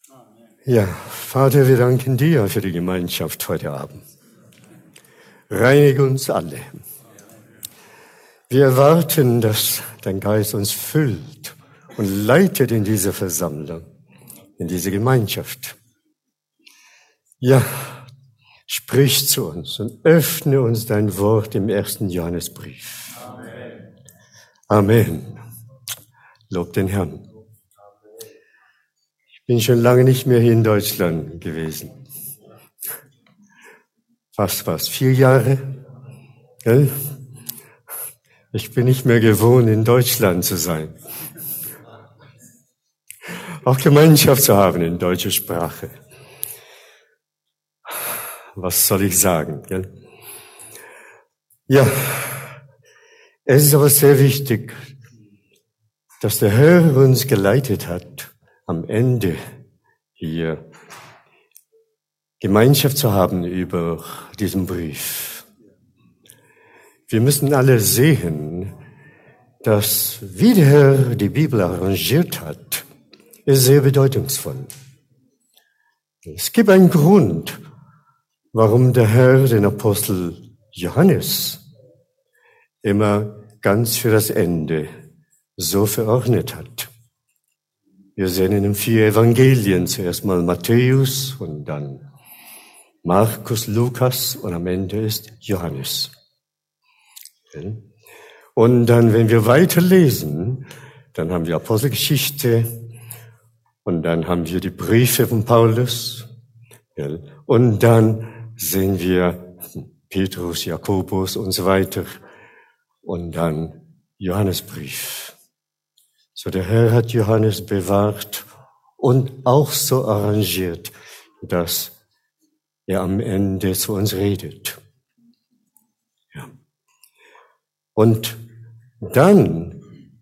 Ja, Vater, wir danken dir für die Gemeinschaft heute Abend. Reinige uns alle. Wir erwarten, dass dein Geist uns füllt und leitet in diese Versammlung, in diese Gemeinschaft. Ja, sprich zu uns und öffne uns dein Wort im 1. Johannesbrief. Amen. Amen. Lob den Herrn. Ich bin schon lange nicht mehr hier in Deutschland gewesen. Fast 4 Jahre. Gell? Ich bin nicht mehr gewohnt, in Deutschland zu sein. Auch Gemeinschaft zu haben in deutscher Sprache. Was soll ich sagen? Gell? Ja, es ist aber sehr wichtig, dass der Herr uns geleitet hat, am Ende hier Gemeinschaft zu haben über diesen Brief. Wir müssen alle sehen, dass wie der Herr die Bibel arrangiert hat, ist sehr bedeutungsvoll. Es gibt einen Grund, warum der Herr den Apostel Johannes immer ganz für das Ende so verordnet hat. Wir sehen in den 4 Evangelien zuerst mal Matthäus und dann Markus, Lukas und am Ende ist Johannes. Und dann, wenn wir weiterlesen, dann haben wir Apostelgeschichte und dann haben wir die Briefe von Paulus und dann sehen wir Petrus, Jakobus und so weiter und dann Johannesbrief. So der Herr hat Johannes bewahrt und auch so arrangiert, dass er am Ende zu uns redet. Ja. Und dann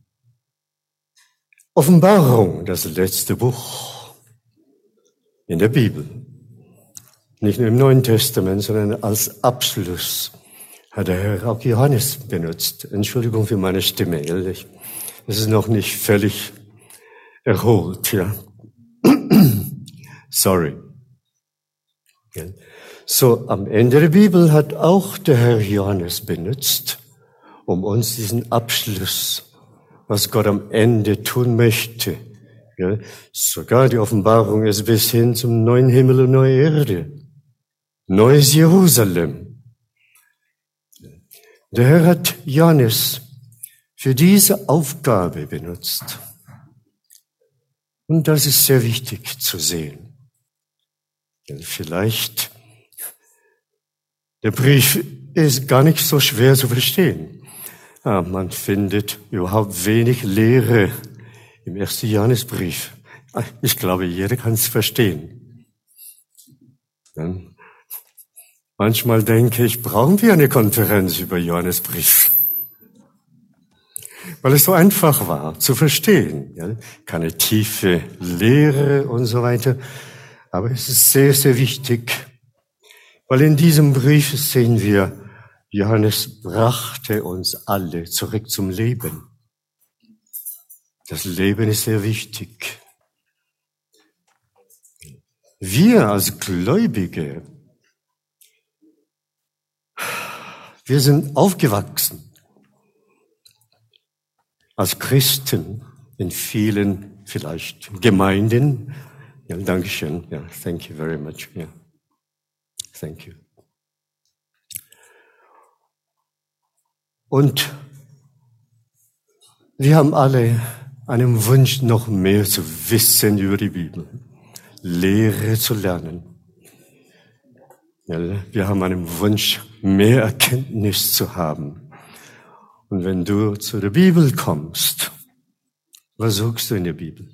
Offenbarung, das letzte Buch in der Bibel. Nicht nur im Neuen Testament, sondern als Abschluss hat der Herr auch Johannes benutzt. Entschuldigung für meine Stimme, ehrlich. Es ist noch nicht völlig erholt, ja. Sorry. So, am Ende der Bibel hat auch der Herr Johannes benutzt, um uns diesen Abschluss, was Gott am Ende tun möchte. Ja, sogar die Offenbarung ist bis hin zum neuen Himmel und neue Erde. Neues Jerusalem. Der Herr hat Johannes für diese Aufgabe benutzt. Und das ist sehr wichtig zu sehen. Denn vielleicht, der Brief ist gar nicht so schwer zu verstehen. Man findet überhaupt wenig Lehre im 1. Johannesbrief. Ich glaube, jeder kann es verstehen. Dann manchmal denke ich, brauchen wir eine Konferenz über Johannesbrief? Weil es so einfach war zu verstehen. Ja? Keine tiefe Lehre und so weiter. Aber es ist sehr, sehr wichtig, weil in diesem Brief sehen wir, Johannes brachte uns alle zurück zum Leben. Das Leben ist sehr wichtig. Wir als Gläubige, wir sind aufgewachsen als Christen in vielen vielleicht Gemeinden. Ja, danke schön. Ja, thank you very much. Ja, thank you. Und wir haben alle einen Wunsch, noch mehr zu wissen über die Bibel, Lehre zu lernen. Ja, wir haben einen Wunsch, mehr Erkenntnis zu haben. Und wenn du zu der Bibel kommst, was suchst du in der Bibel?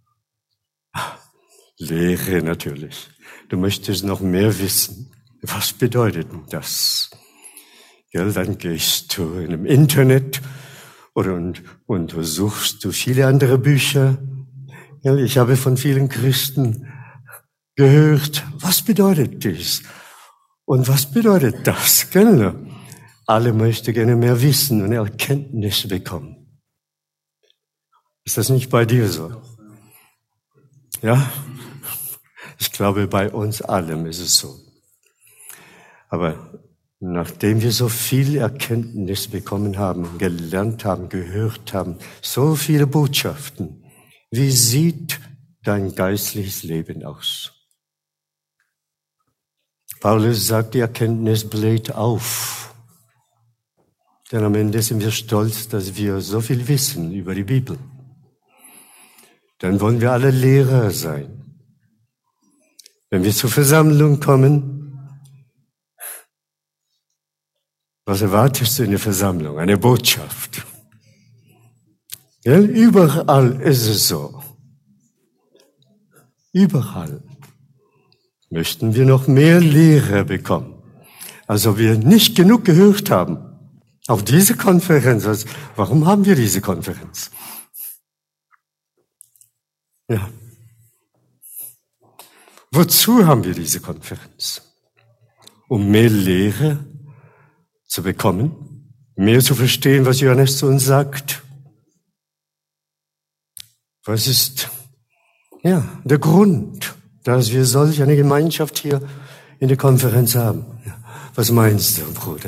Lehre natürlich. Du möchtest noch mehr wissen. Was bedeutet denn das? Ja, dann gehst du in dem Internet und du suchst du viele andere Bücher. Ja, ich habe von vielen Christen gehört, was bedeutet dies? Und was bedeutet das? Gell? Alle möchten gerne mehr wissen und Erkenntnis bekommen. Ist das nicht bei dir so? Ja? glaube, bei uns allem ist es so. Aber nachdem wir so viel Erkenntnis bekommen haben, gelernt haben, gehört haben, so viele Botschaften, wie sieht dein geistliches Leben aus? Paulus sagt, die Erkenntnis bläht auf. Denn am Ende sind wir stolz, dass wir so viel wissen über die Bibel. Dann wollen wir alle Lehrer sein. Wenn wir zur Versammlung kommen, was erwartest du in der Versammlung? Eine Botschaft. Ja, überall ist es so. Überall möchten wir noch mehr Lehre bekommen. Also wir nicht genug gehört haben. Auch diese Konferenz. Warum haben wir diese Konferenz? Ja. Wozu haben wir diese Konferenz? Um mehr Lehre zu bekommen, mehr zu verstehen, was Johannes zu uns sagt. Was ist, der Grund, dass wir solch eine Gemeinschaft hier in der Konferenz haben? Ja. Was meinst du, Bruder?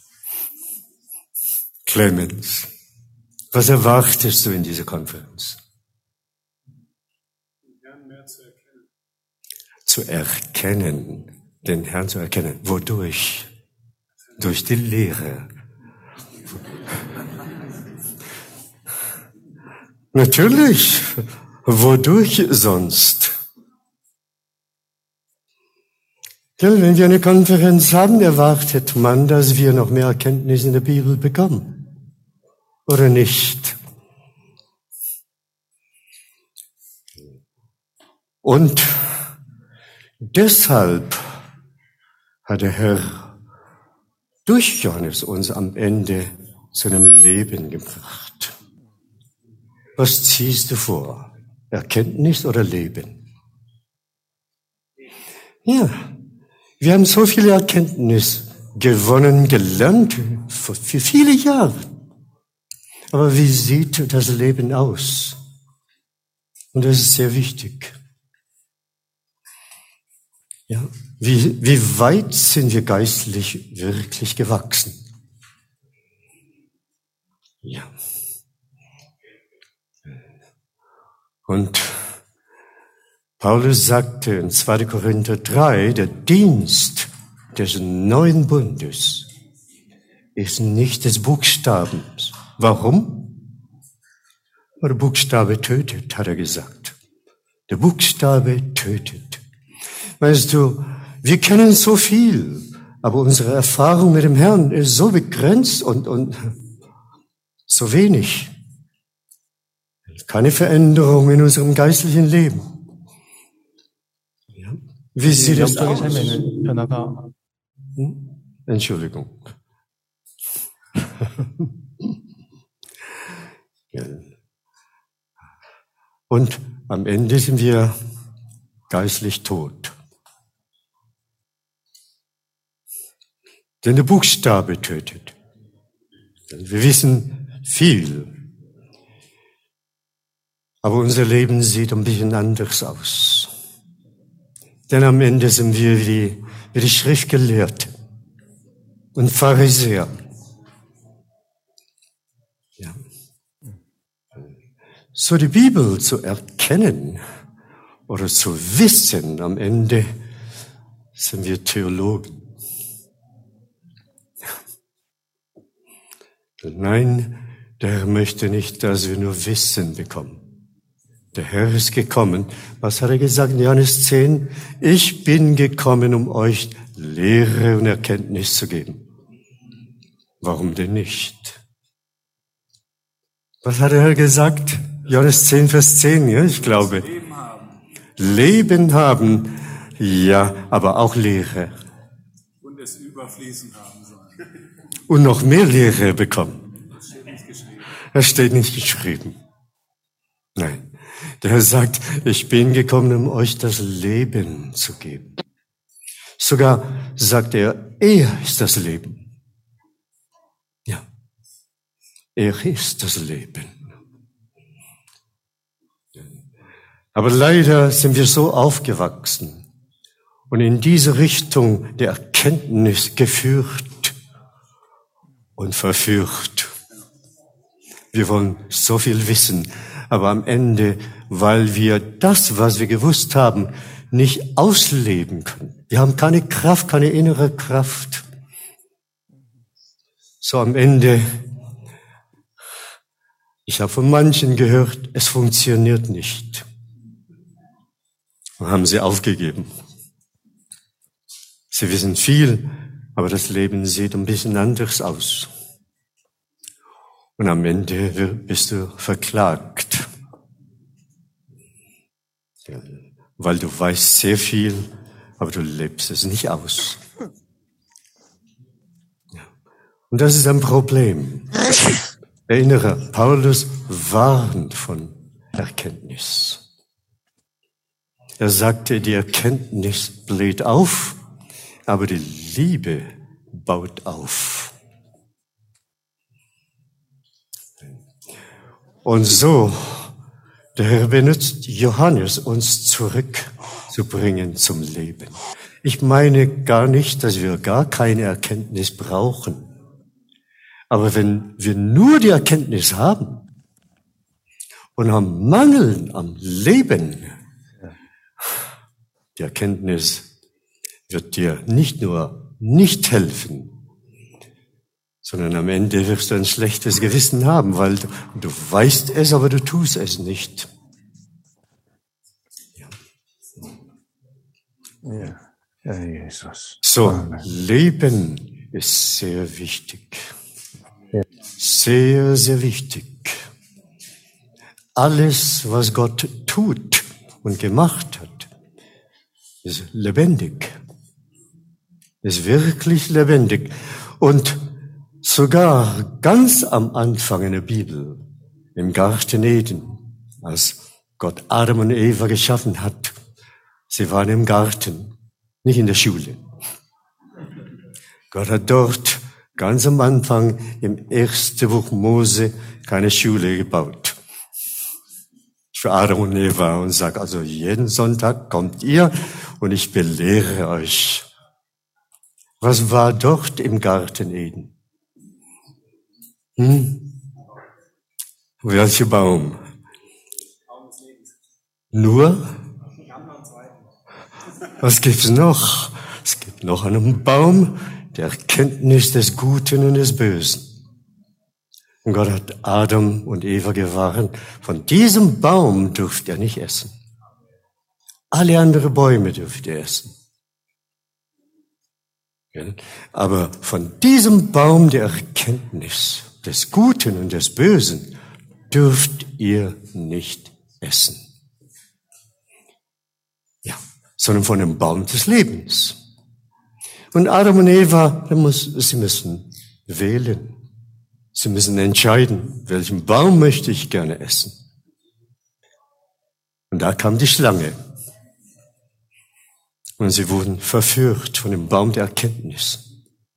Clemens, was erwartest du in dieser Konferenz? Den Herrn mehr zu erkennen. Zu erkennen, den Herrn zu erkennen. Wodurch? Durch die Lehre. Natürlich. Wodurch sonst? Ja, wenn wir eine Konferenz haben, erwartet man, dass wir noch mehr Erkenntnis in der Bibel bekommen. Oder nicht? Und deshalb hat der Herr durch Johannes uns am Ende zu einem Leben gebracht. Was ziehst du vor? Erkenntnis oder Leben? Ja, wir haben so viel Erkenntnis gewonnen, gelernt, für viele Jahre. Aber wie sieht das Leben aus? Und das ist sehr wichtig. Ja, wie weit sind wir geistlich wirklich gewachsen? Ja. Und Paulus sagte in 2. Korinther 3, der Dienst des neuen Bundes ist nicht des Buchstabens. Warum? Weil der Buchstabe tötet, hat er gesagt. Der Buchstabe tötet. Weißt du, wir kennen so viel, aber unsere Erfahrung mit dem Herrn ist so begrenzt und so wenig. Keine Veränderung in unserem geistlichen Leben. Ja. Wie sieht es aus? Entschuldigung. Ja. Und am Ende sind wir geistlich tot. Denn der Buchstabe tötet. Wir wissen viel. Aber unser Leben sieht ein bisschen anders aus. Denn am Ende sind wir wie die Schriftgelehrten und Pharisäer. Ja. So die Bibel zu erkennen oder zu wissen, am Ende sind wir Theologen. Nein, der Herr möchte nicht, dass wir nur Wissen bekommen. Der Herr ist gekommen. Was hat er gesagt in Johannes 10? Ich bin gekommen, um euch Lehre und Erkenntnis zu geben. Warum denn nicht? Was hat der Herr gesagt? Johannes 10, Vers 10, ja, ich glaube. Leben haben, ja, aber auch Lehre. Und es überfließen haben sollen. Und noch mehr Lehre bekommen. Das steht nicht geschrieben. Nein. Der Herr sagt, ich bin gekommen, um euch das Leben zu geben. Sogar sagt er ist das Leben. Ja. Er ist das Leben. Aber leider sind wir so aufgewachsen, und in diese Richtung der Erkenntnis geführt und verführt. Wir wollen so viel wissen, aber am Ende, weil wir das, was wir gewusst haben, nicht ausleben können. Wir haben keine Kraft, keine innere Kraft. So am Ende, ich habe von manchen gehört, es funktioniert nicht. Und haben sie aufgegeben. Sie wissen viel, aber das Leben sieht ein bisschen anders aus. Und am Ende bist du verklagt. Weil du weißt sehr viel, aber du lebst es nicht aus. Und das ist ein Problem. Erinnere, Paulus warnt von Erkenntnis. Er sagte, die Erkenntnis bläht auf, aber die Liebe baut auf. Und so, der Herr benutzt Johannes, uns zurückzubringen zum Leben. Ich meine gar nicht, dass wir gar keine Erkenntnis brauchen. Aber wenn wir nur die Erkenntnis haben und haben Mangel am Leben, die Erkenntnis wird dir nicht nur nicht helfen, sondern am Ende wirst du ein schlechtes Gewissen haben, weil du weißt es, aber du tust es nicht. Ja, Jesus. So, Amen. Leben ist sehr wichtig. Ja. Sehr, sehr wichtig. Alles, was Gott tut und gemacht hat, ist lebendig. Ist wirklich lebendig. Und sogar ganz am Anfang in der Bibel, im Garten Eden, als Gott Adam und Eva geschaffen hat, sie waren im Garten, nicht in der Schule. Gott hat dort ganz am Anfang im ersten Buch Mose keine Schule gebaut. Für Adam und Eva und sagt, also jeden Sonntag kommt ihr und ich belehre euch. Was war dort im Garten Eden? Welcher Baum? Nur? Was gibt's noch? Es gibt noch einen Baum der Erkenntnis des Guten und des Bösen. Und Gott hat Adam und Eva gewarnt, von diesem Baum dürft ihr nicht essen. Alle anderen Bäume dürft ihr essen. Aber von diesem Baum der Erkenntnis des Guten und des Bösen dürft ihr nicht essen. Ja, sondern von dem Baum des Lebens. Und Adam und Eva, sie müssen wählen. Sie müssen entscheiden, welchen Baum möchte ich gerne essen. Und da kam die Schlange. Und sie wurden verführt von dem Baum der Erkenntnis.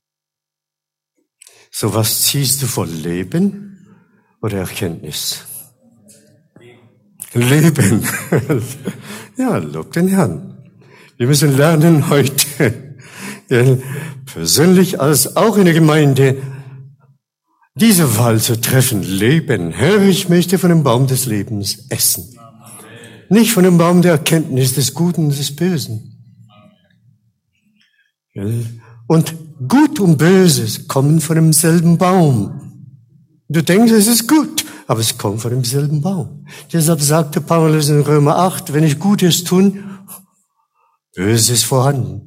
So, was ziehst du vor, Leben oder Erkenntnis? Leben. Ja, lob den Herrn. Wir müssen lernen heute, persönlich als auch in der Gemeinde, diese Wahl zu treffen. Leben. Herr, ich möchte von dem Baum des Lebens essen. Nicht von dem Baum der Erkenntnis des Guten und des Bösen. Und Gut und Böses kommen von demselben Baum. Du denkst, es ist gut, aber es kommt von demselben Baum. Deshalb sagte Paulus in Römer 8, wenn ich Gutes tun, Böses ist vorhanden.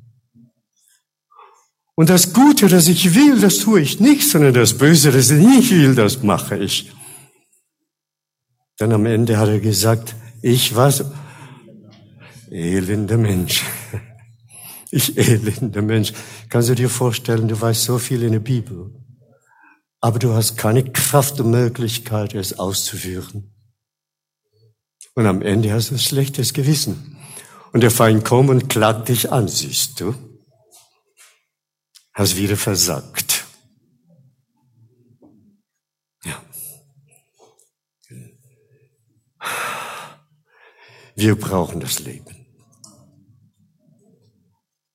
Und das Gute, das ich will, das tue ich nicht, sondern das Böse, das ich nicht will, das mache ich. Dann am Ende hat er gesagt, ich war elender Mensch. Ich elender Mensch. Kannst du dir vorstellen, du weißt so viel in der Bibel, aber du hast keine Kraft und Möglichkeit, es auszuführen. Und am Ende hast du ein schlechtes Gewissen. Und der Feind kommt und klagt dich an, siehst du. Hast wieder versagt. Ja. Wir brauchen das Leben.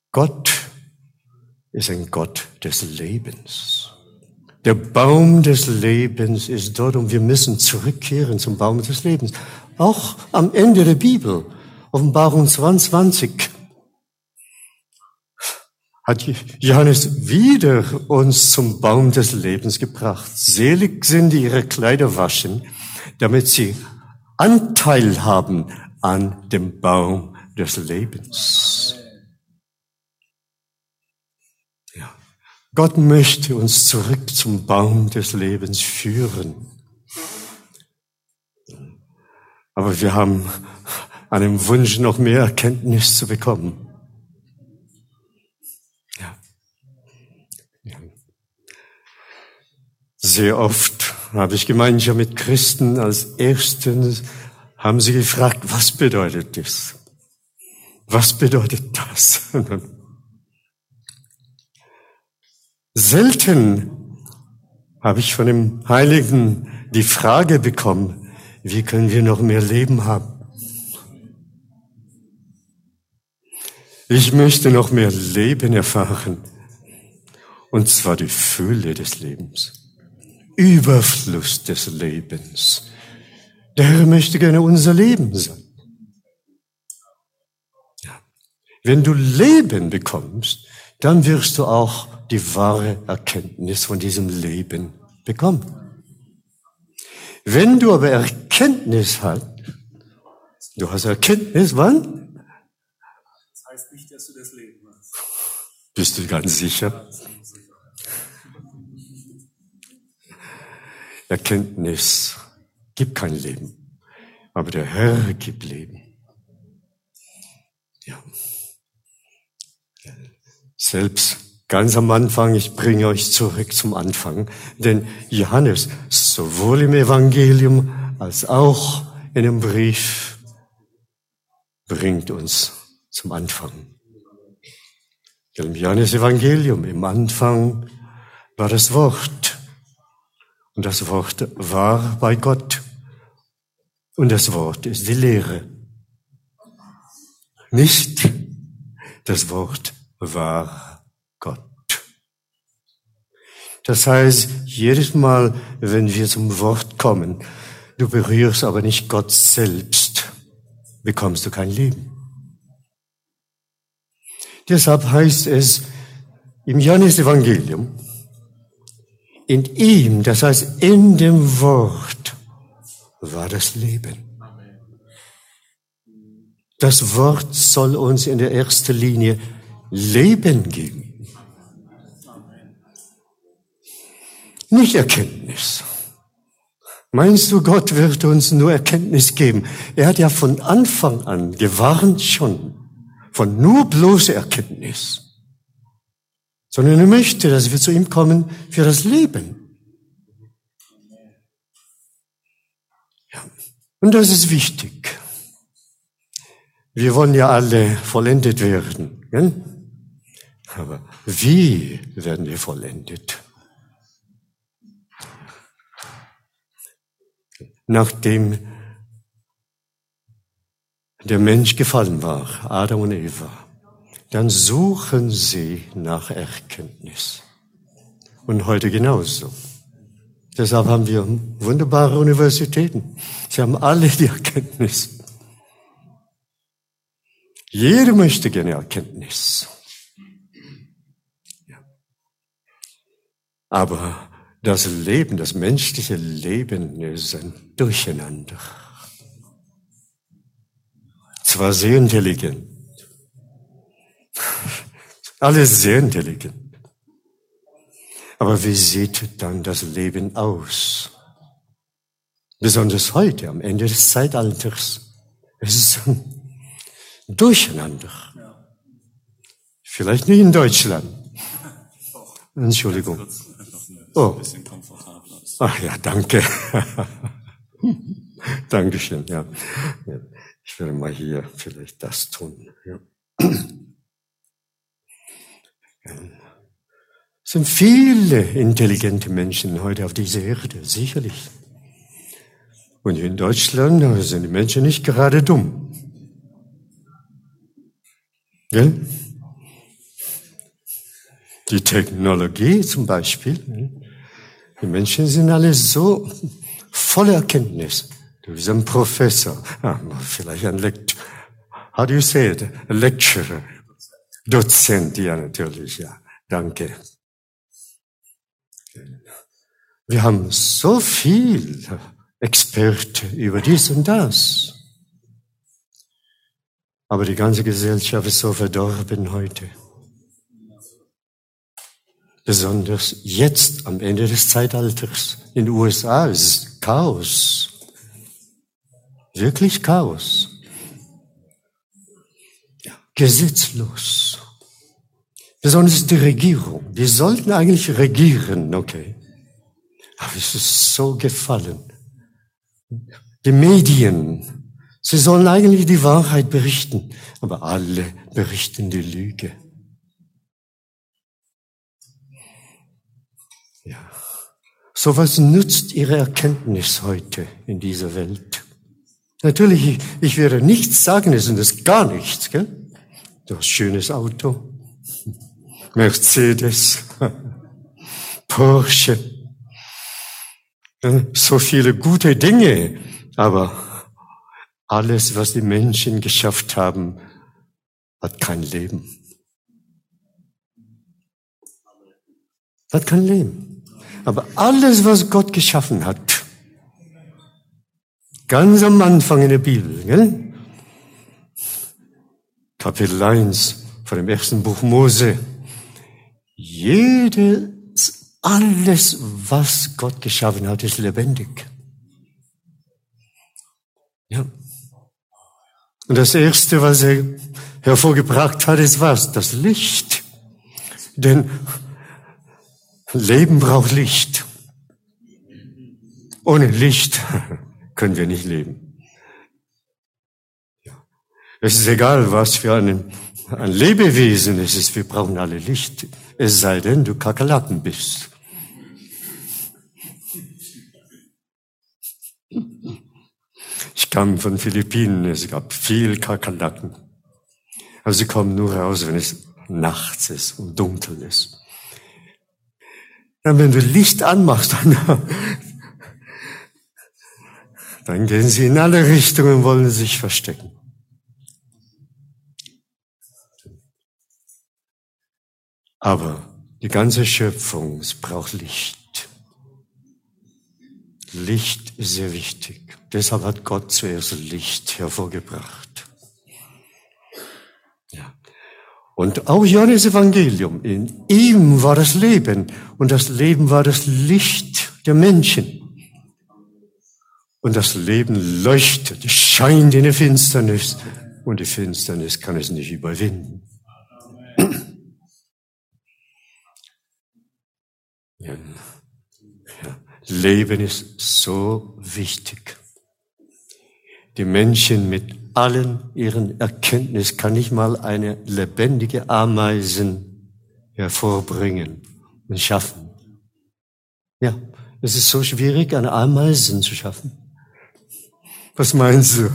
Gott ist ein Gott des Lebens. Der Baum des Lebens ist dort und wir müssen zurückkehren zum Baum des Lebens. Auch am Ende der Bibel, Offenbarung 22, hat Johannes wieder uns zum Baum des Lebens gebracht. Selig sind, die ihre Kleider waschen, damit sie Anteil haben an dem Baum des Lebens. Ja. Gott möchte uns zurück zum Baum des Lebens führen. Aber wir haben einen Wunsch, noch mehr Erkenntnis zu bekommen. Sehr oft habe ich Gemeinschaft mit Christen. Als Ersten haben sie gefragt, was bedeutet das? Was bedeutet das? Selten habe ich von dem Heiligen die Frage bekommen, wie können wir noch mehr Leben haben? Ich möchte noch mehr Leben erfahren. Und zwar die Fülle des Lebens. Überfluss des Lebens. Der Herr möchte gerne unser Leben sein. Ja. Wenn du Leben bekommst, dann wirst du auch die wahre Erkenntnis von diesem Leben bekommen. Wenn du aber Erkenntnis hast, du hast Erkenntnis, wann? Das heißt nicht, dass du das Leben hast. Bist du ganz sicher? Erkenntnis gibt kein Leben, aber der Herr gibt Leben. Ja. Selbst ganz am Anfang, ich bringe euch zurück zum Anfang, denn Johannes, sowohl im Evangelium als auch in dem Brief, bringt uns zum Anfang. Im Johannes-Evangelium, im Anfang war das Wort. Und das Wort war bei Gott. Und das Wort ist die Lehre. Nicht das Wort war Gott. Das heißt, jedes Mal, wenn wir zum Wort kommen, du berührst aber nicht Gott selbst, bekommst du kein Leben. Deshalb heißt es im Johannes-Evangelium, in ihm, das heißt in dem Wort, war das Leben. Das Wort soll uns in der ersten Linie Leben geben. Nicht Erkenntnis. Meinst du, Gott wird uns nur Erkenntnis geben? Er hat ja von Anfang an gewarnt schon von nur bloßer Erkenntnis. Sondern er möchte, dass wir zu ihm kommen für das Leben. Ja. Und das ist wichtig. Wir wollen ja alle vollendet werden. Gell? Aber wie werden wir vollendet? Nachdem der Mensch gefallen war, Adam und Eva, dann suchen sie nach Erkenntnis. Und heute genauso. Deshalb haben wir wunderbare Universitäten. Sie haben alle die Erkenntnis. Jeder möchte gerne Erkenntnis. Ja. Aber das Leben, das menschliche Leben ist ein Durcheinander. Zwar sehr intelligent, alles sehr intelligent. Aber wie sieht dann das Leben aus? Besonders heute, am Ende des Zeitalters. Es ist ein Durcheinander. Vielleicht nicht in Deutschland. Entschuldigung. Oh. Ach ja, danke. Dankeschön, ja. Ich werde mal hier vielleicht das tun. Ja. Es sind viele intelligente Menschen heute auf dieser Erde, sicherlich. Und hier in Deutschland sind die Menschen nicht gerade dumm. Gell? Die Technologie zum Beispiel. Die Menschen sind alle so voller Erkenntnis. Du bist ein Professor, vielleicht ein Lektor. How do you say it? A lecturer. Dozent, ja natürlich, ja. Danke. Wir haben so viel Experte über dies und das. Aber die ganze Gesellschaft ist so verdorben heute. Besonders jetzt am Ende des Zeitalters. In den USA ist es Chaos. Wirklich Chaos. Ja, gesetzlos. Besonders die Regierung. Wir sollten eigentlich regieren, okay. Aber es ist so gefallen. Die Medien, sie sollen eigentlich die Wahrheit berichten, aber alle berichten die Lüge. Ja. So was nützt ihre Erkenntnis heute in dieser Welt? Natürlich, ich werde nichts sagen, es ist gar nichts, gell? Du hast schönes Auto, Mercedes, Porsche, so viele gute Dinge, aber alles, was die Menschen geschafft haben, hat kein Leben. Hat kein Leben. Aber alles, was Gott geschaffen hat, ganz am Anfang in der Bibel, gell? Kapitel 1 von dem ersten Buch Mose. Alles, was Gott geschaffen hat, ist lebendig. Ja. Und das Erste, was er hervorgebracht hat, ist was? Das Licht. Denn Leben braucht Licht. Ohne Licht können wir nicht leben. Ja. Es ist egal, was für ein Lebewesen es ist, wir brauchen alle Licht. Es sei denn, du Kakerlaken bist. Ich kam von Philippinen, es gab viel Kakerlaken. Aber sie kommen nur raus, wenn es nachts ist und dunkel ist. Dann, wenn du Licht anmachst, dann gehen sie in alle Richtungen und wollen sich verstecken. Aber die ganze Schöpfung, es braucht Licht. Licht ist sehr wichtig. Deshalb hat Gott zuerst Licht hervorgebracht. Ja. Und auch Johannes Evangelium, in ihm war das Leben und das Leben war das Licht der Menschen. Und das Leben leuchtet, es scheint in der Finsternis und die Finsternis kann es nicht überwinden. Ja. Leben ist so wichtig. Die Menschen mit allen ihren Erkenntnissen kann nicht mal eine lebendige Ameisen hervorbringen und schaffen. Ja, es ist so schwierig, eine Ameisen zu schaffen. Was meinst du?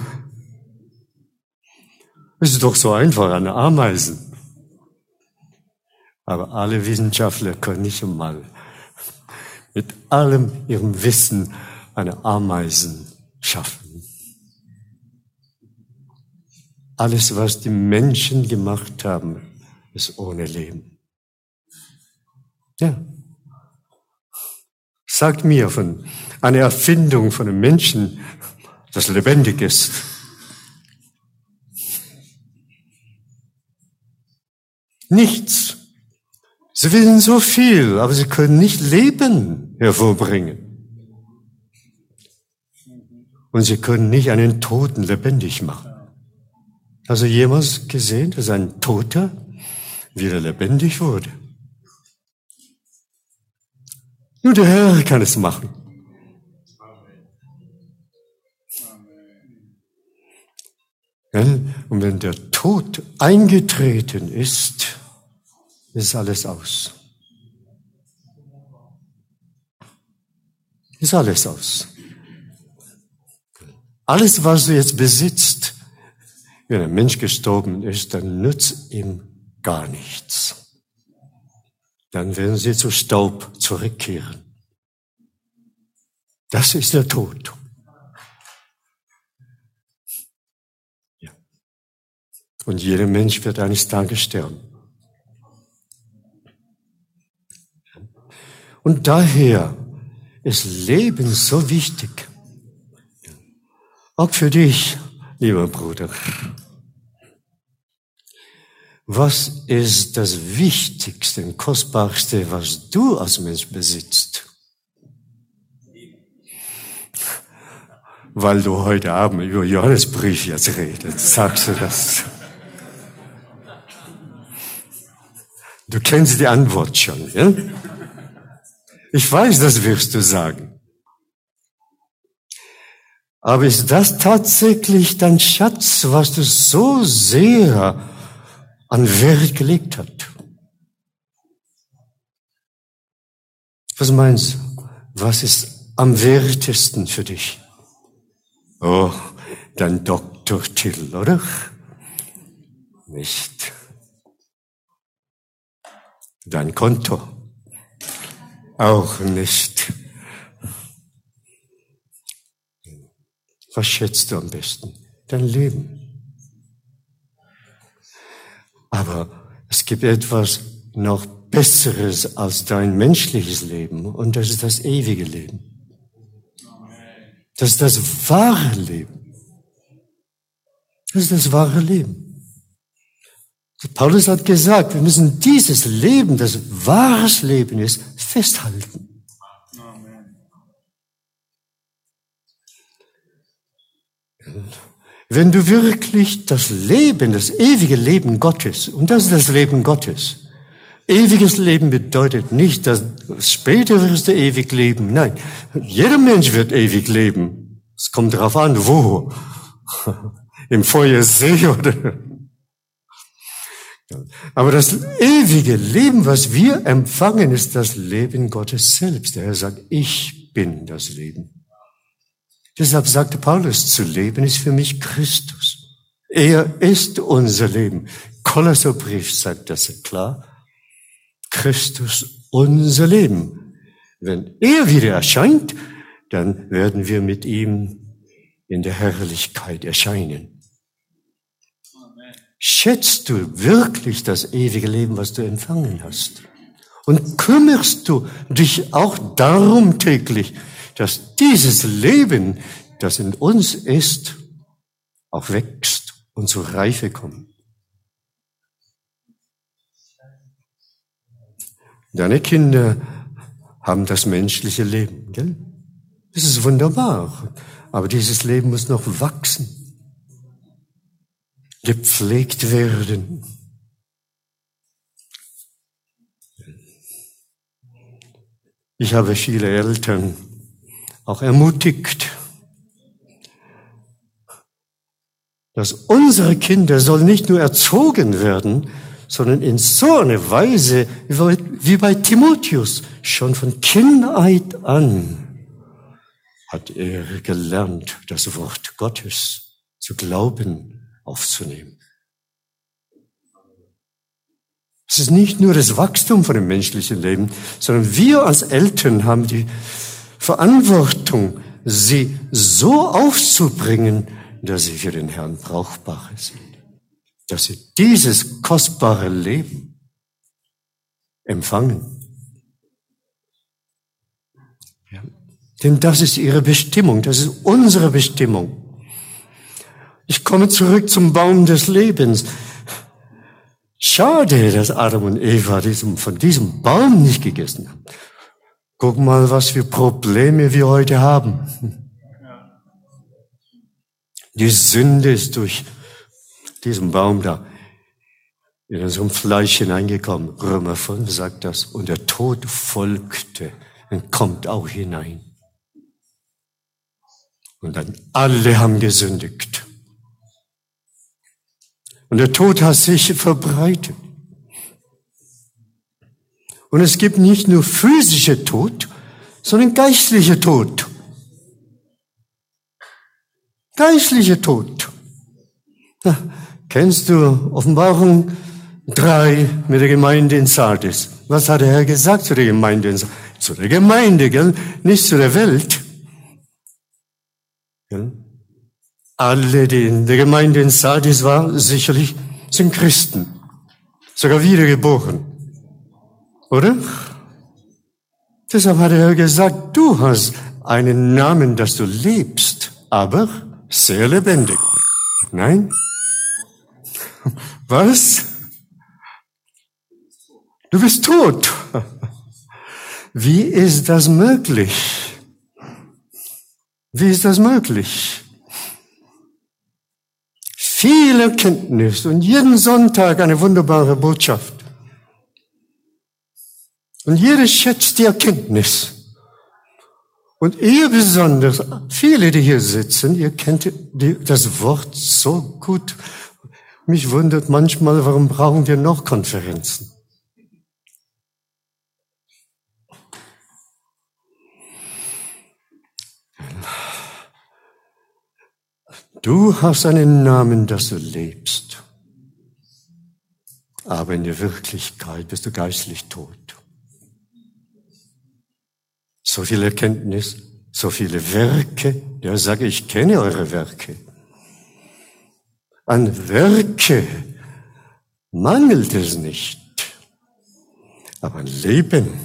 Es ist doch so einfach, eine Ameisen. Aber alle Wissenschaftler können nicht einmal mit allem ihrem Wissen eine Ameisen schaffen. Alles, was die Menschen gemacht haben, ist ohne Leben. Ja. Sagt mir von einer Erfindung von einem Menschen, das lebendig ist. Nichts. Sie wissen so viel, aber sie können nicht Leben hervorbringen. Und sie können nicht einen Toten lebendig machen. Hast du jemals gesehen, dass ein Toter wieder lebendig wurde? Nur der Herr kann es machen. Und wenn der Tod eingetreten ist alles aus. Ist alles aus. Alles, was du jetzt besitzt, wenn ein Mensch gestorben ist, dann nützt ihm gar nichts. dann werden sie zu Staub zurückkehren. Das ist der Tod. Ja. Und jeder Mensch wird eines Tages sterben. Und daher ist Leben so wichtig. Auch für dich, lieber Bruder. Was ist das Wichtigste und Kostbarste, was du als Mensch besitzt? Weil du heute Abend über Johannesbrief jetzt redest, sagst du das. Du kennst die Antwort schon, ja? Ich weiß, das wirst du sagen. Aber ist das tatsächlich dein Schatz, was du so sehr an Wert gelegt hast? Was meinst du? Was ist am wertesten für dich? Oh, dein Doktortitel, oder? Nicht. Dein Konto? Auch nicht. Was schätzt du am besten? Dein Leben. Aber es gibt etwas noch Besseres als dein menschliches Leben, und das ist das ewige Leben. Das ist das wahre Leben. Das ist das wahre Leben. Paulus hat gesagt, wir müssen dieses Leben, das wahres Leben ist, festhalten. Amen. Wenn du wirklich das Leben, das ewige Leben Gottes, und das ist das Leben Gottes, ewiges Leben bedeutet nicht, dass später wirst du ewig leben. Nein, jeder Mensch wird ewig leben. Es kommt darauf an, wo. Im Feuersee oder. Aber das ewige Leben, was wir empfangen, ist das Leben Gottes selbst. Er sagt, ich bin das Leben. Deshalb sagte Paulus, zu leben ist für mich Christus. Er ist unser Leben. Kolosserbrief sagt das klar. Christus unser Leben. Wenn er wieder erscheint, dann werden wir mit ihm in der Herrlichkeit erscheinen. Schätzt du wirklich das ewige Leben, was du empfangen hast? Und kümmerst du dich auch darum täglich, dass dieses Leben, das in uns ist, auch wächst und zur Reife kommt? Deine Kinder haben das menschliche Leben, gell? Das ist wunderbar. Aber dieses Leben muss noch wachsen, gepflegt werden. Ich habe viele Eltern auch ermutigt, dass unsere Kinder sollen nicht nur erzogen werden, sondern in so einer Weise wie bei Timotheus. Schon von Kindheit an hat er gelernt, das Wort Gottes zu glauben, aufzunehmen. Es ist nicht nur das Wachstum von dem menschlichen Leben, sondern wir als Eltern haben die Verantwortung, sie so aufzubringen, dass sie für den Herrn brauchbar sind. Dass sie dieses kostbare Leben empfangen. Ja. Denn das ist ihre Bestimmung, das ist unsere Bestimmung. Ich komme zurück zum Baum des Lebens. Schade, dass Adam und Eva von diesem Baum nicht gegessen haben. Guck mal, was für Probleme wir heute haben. Die Sünde ist durch diesen Baum da in unserem Fleisch hineingekommen. Römer 5 sagt das. Und der Tod folgte und kommt auch hinein. Und dann alle haben gesündigt. Und der Tod hat sich verbreitet. Und es gibt nicht nur physische Tod, sondern geistliche Tod. Geistliche Tod. Na, kennst du Offenbarung 3 mit der Gemeinde in Sardis? Was hat der Herr gesagt zu der Gemeinde? Zu der Gemeinde, gell? Nicht zu der Welt. Gell? Alle, die in der Gemeinde in Sardis waren, sicherlich sind Christen. Sogar wiedergeboren. Oder? Deshalb hat der Herr gesagt, du hast einen Namen, dass du lebst, aber sehr lebendig. Nein? Was? Du bist tot. Wie ist das möglich? Wie ist das möglich? Viel Erkenntnis und jeden Sonntag eine wunderbare Botschaft. Und jeder schätzt die Erkenntnis. Und ihr besonders, viele, die hier sitzen, ihr kennt das Wort so gut. Mich wundert manchmal, warum brauchen wir noch Konferenzen? Du hast einen Namen, dass du lebst. Aber in der Wirklichkeit bist du geistlich tot. So viel Erkenntnis, so viele Werke. Der sagt, ich kenne eure Werke. An Werke mangelt es nicht. Aber an Leben,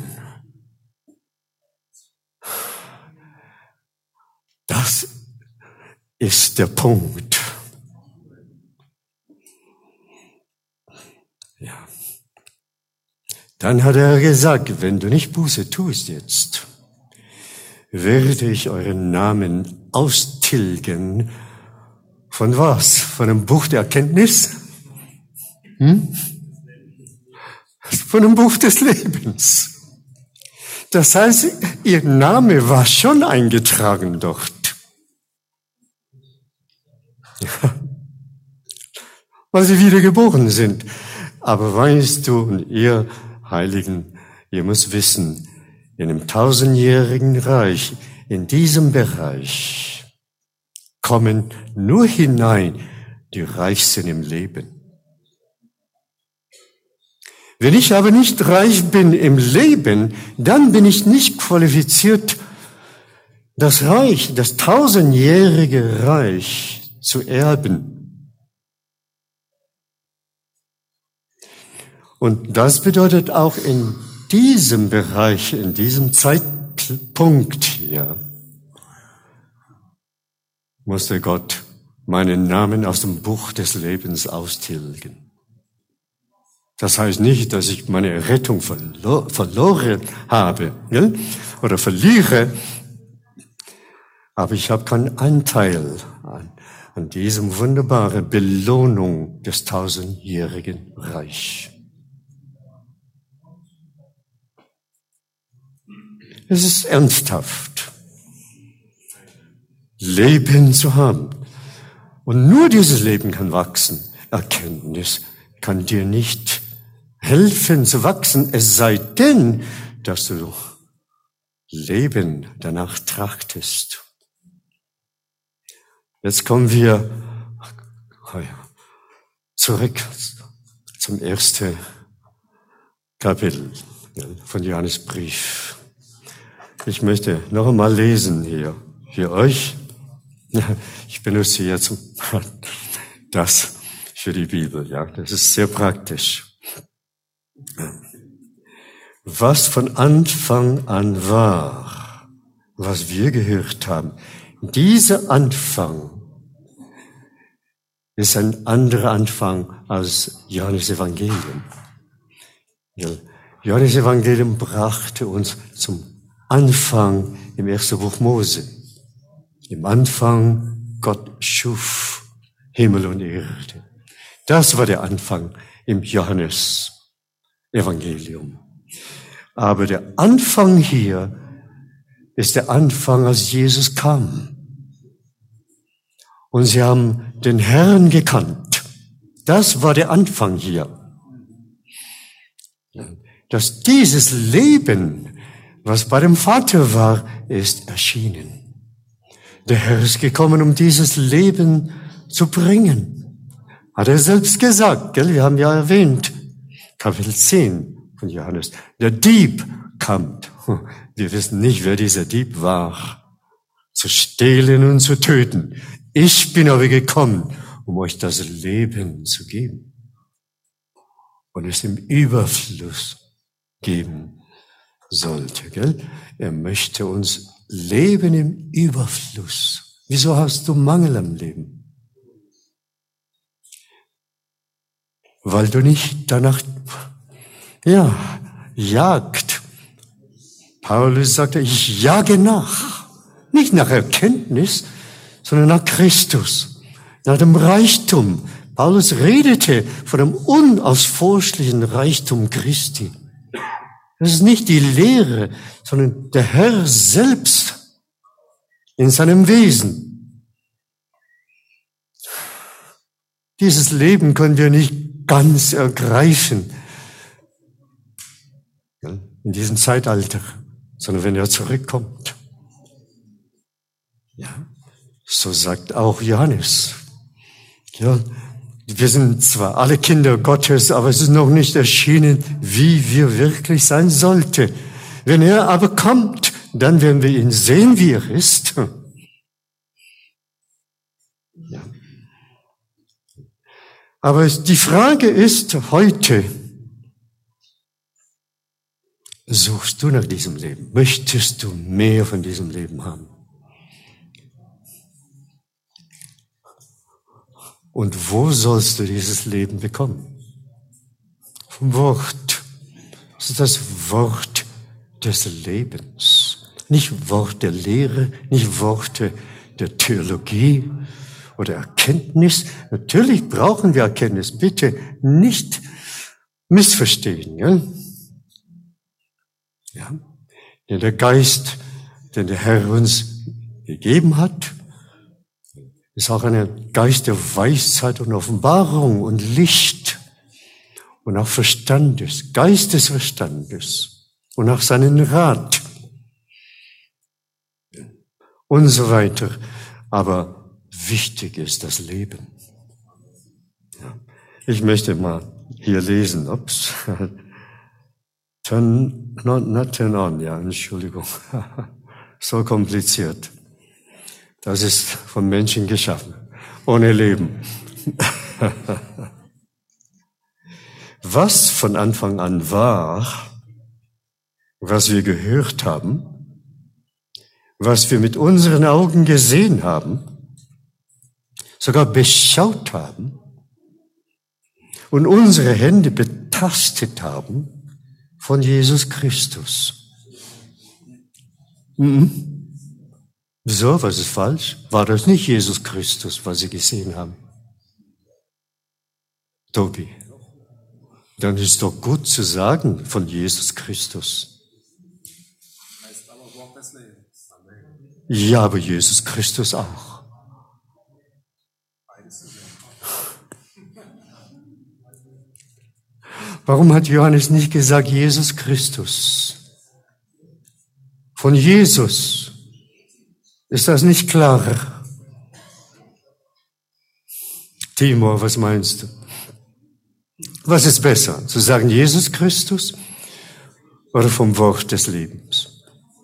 das ist der Punkt. Ja. Dann hat er gesagt, wenn du nicht Buße tust jetzt, werde ich euren Namen austilgen. Von was? Von dem Buch der Erkenntnis? Von dem Buch des Lebens. Das heißt, ihr Name war schon eingetragen dort. Ja. Weil sie wiedergeboren sind. Aber weißt du, und ihr Heiligen, ihr müsst wissen, in einem 1000-jährigen Reich, in diesem Bereich, kommen nur hinein, die reich sind im Leben. Wenn ich aber nicht reich bin im Leben, dann bin ich nicht qualifiziert, das Reich, das 1000-jährige Reich zu erben. Und das bedeutet auch in diesem Bereich, in diesem Zeitpunkt hier, musste Gott meinen Namen aus dem Buch des Lebens austilgen. Das heißt nicht, dass ich meine Rettung verloren habe, gell? Oder verliere, aber ich habe keinen Anteil an diesem wunderbaren Belohnung des 1000-jährigen Reich. Es ist ernsthaft, Leben zu haben. Und nur dieses Leben kann wachsen. Erkenntnis kann dir nicht helfen zu wachsen, es sei denn, dass du Leben danach trachtest. Jetzt kommen wir zurück zum ersten Kapitel von Johannes Brief. Ich möchte noch einmal lesen hier für euch. Ich benutze jetzt das für die Bibel. Ja, das ist sehr praktisch. Was von Anfang an war, was wir gehört haben, dieser Anfang ist ein anderer Anfang als Johannes Evangelium. Johannes Evangelium brachte uns zum Anfang im ersten Buch Mose. Im Anfang Gott schuf Himmel und Erde. Das war der Anfang im Johannes Evangelium. Aber der Anfang hier ist der Anfang, als Jesus kam. Und sie haben den Herrn gekannt. Das war der Anfang hier. Dass dieses Leben, was bei dem Vater war, ist erschienen. Der Herr ist gekommen, um dieses Leben zu bringen. Hat er selbst gesagt, gell? Wir haben ja erwähnt, Kapitel 10 von Johannes. Der Dieb kommt. Wir wissen nicht, wer dieser Dieb war. Zu stehlen und zu töten. Ich bin aber gekommen, um euch das Leben zu geben. Und es im Überfluss geben sollte, gell? Er möchte uns Leben im Überfluss. Wieso hast du Mangel am Leben? Weil du nicht danach, jagt. Paulus sagte, ich jage nach. Nicht nach Erkenntnis, sondern nach Christus, nach dem Reichtum. Paulus redete von dem unausforschlichen Reichtum Christi. Das ist nicht die Lehre, sondern der Herr selbst in seinem Wesen. Dieses Leben können wir nicht ganz ergreifen in diesem Zeitalter, sondern wenn er zurückkommt. Ja, so sagt auch Johannes. Ja, wir sind zwar alle Kinder Gottes, aber es ist noch nicht erschienen, wie wir wirklich sein sollten. Wenn er aber kommt, dann werden wir ihn sehen, wie er ist. Ja. Aber die Frage ist heute, suchst du nach diesem Leben? Möchtest du mehr von diesem Leben haben? Und wo sollst du dieses Leben bekommen? Vom Wort. Das ist das Wort des Lebens. Nicht Wort der Lehre, nicht Worte der Theologie oder Erkenntnis. Natürlich brauchen wir Erkenntnis. Bitte nicht missverstehen. Ja? Denn der Geist, den der Herr uns gegeben hat, ist auch ein Geist der Weisheit und Offenbarung und Licht und auch Verstandes, Geist des Verstandes und auch seinen Rat und so weiter. Aber wichtig ist das Leben. Ja. Ich möchte mal hier lesen, turn on, ja, Entschuldigung, so kompliziert. Das ist von Menschen geschaffen, ohne Leben. Was von Anfang an war, was wir gehört haben, was wir mit unseren Augen gesehen haben, sogar beschaut haben und unsere Hände betastet haben von Jesus Christus. Wieso? Was ist falsch? War das nicht Jesus Christus, was Sie gesehen haben? Tobi. Dann ist doch gut zu sagen von Jesus Christus. Heißt aber Wort des Lebens. Amen. Ja, aber Jesus Christus auch. Warum hat Johannes nicht gesagt Jesus Christus? Von Jesus. Ist das nicht klar? Timur, was meinst du? Was ist besser, zu sagen Jesus Christus oder vom Wort des Lebens?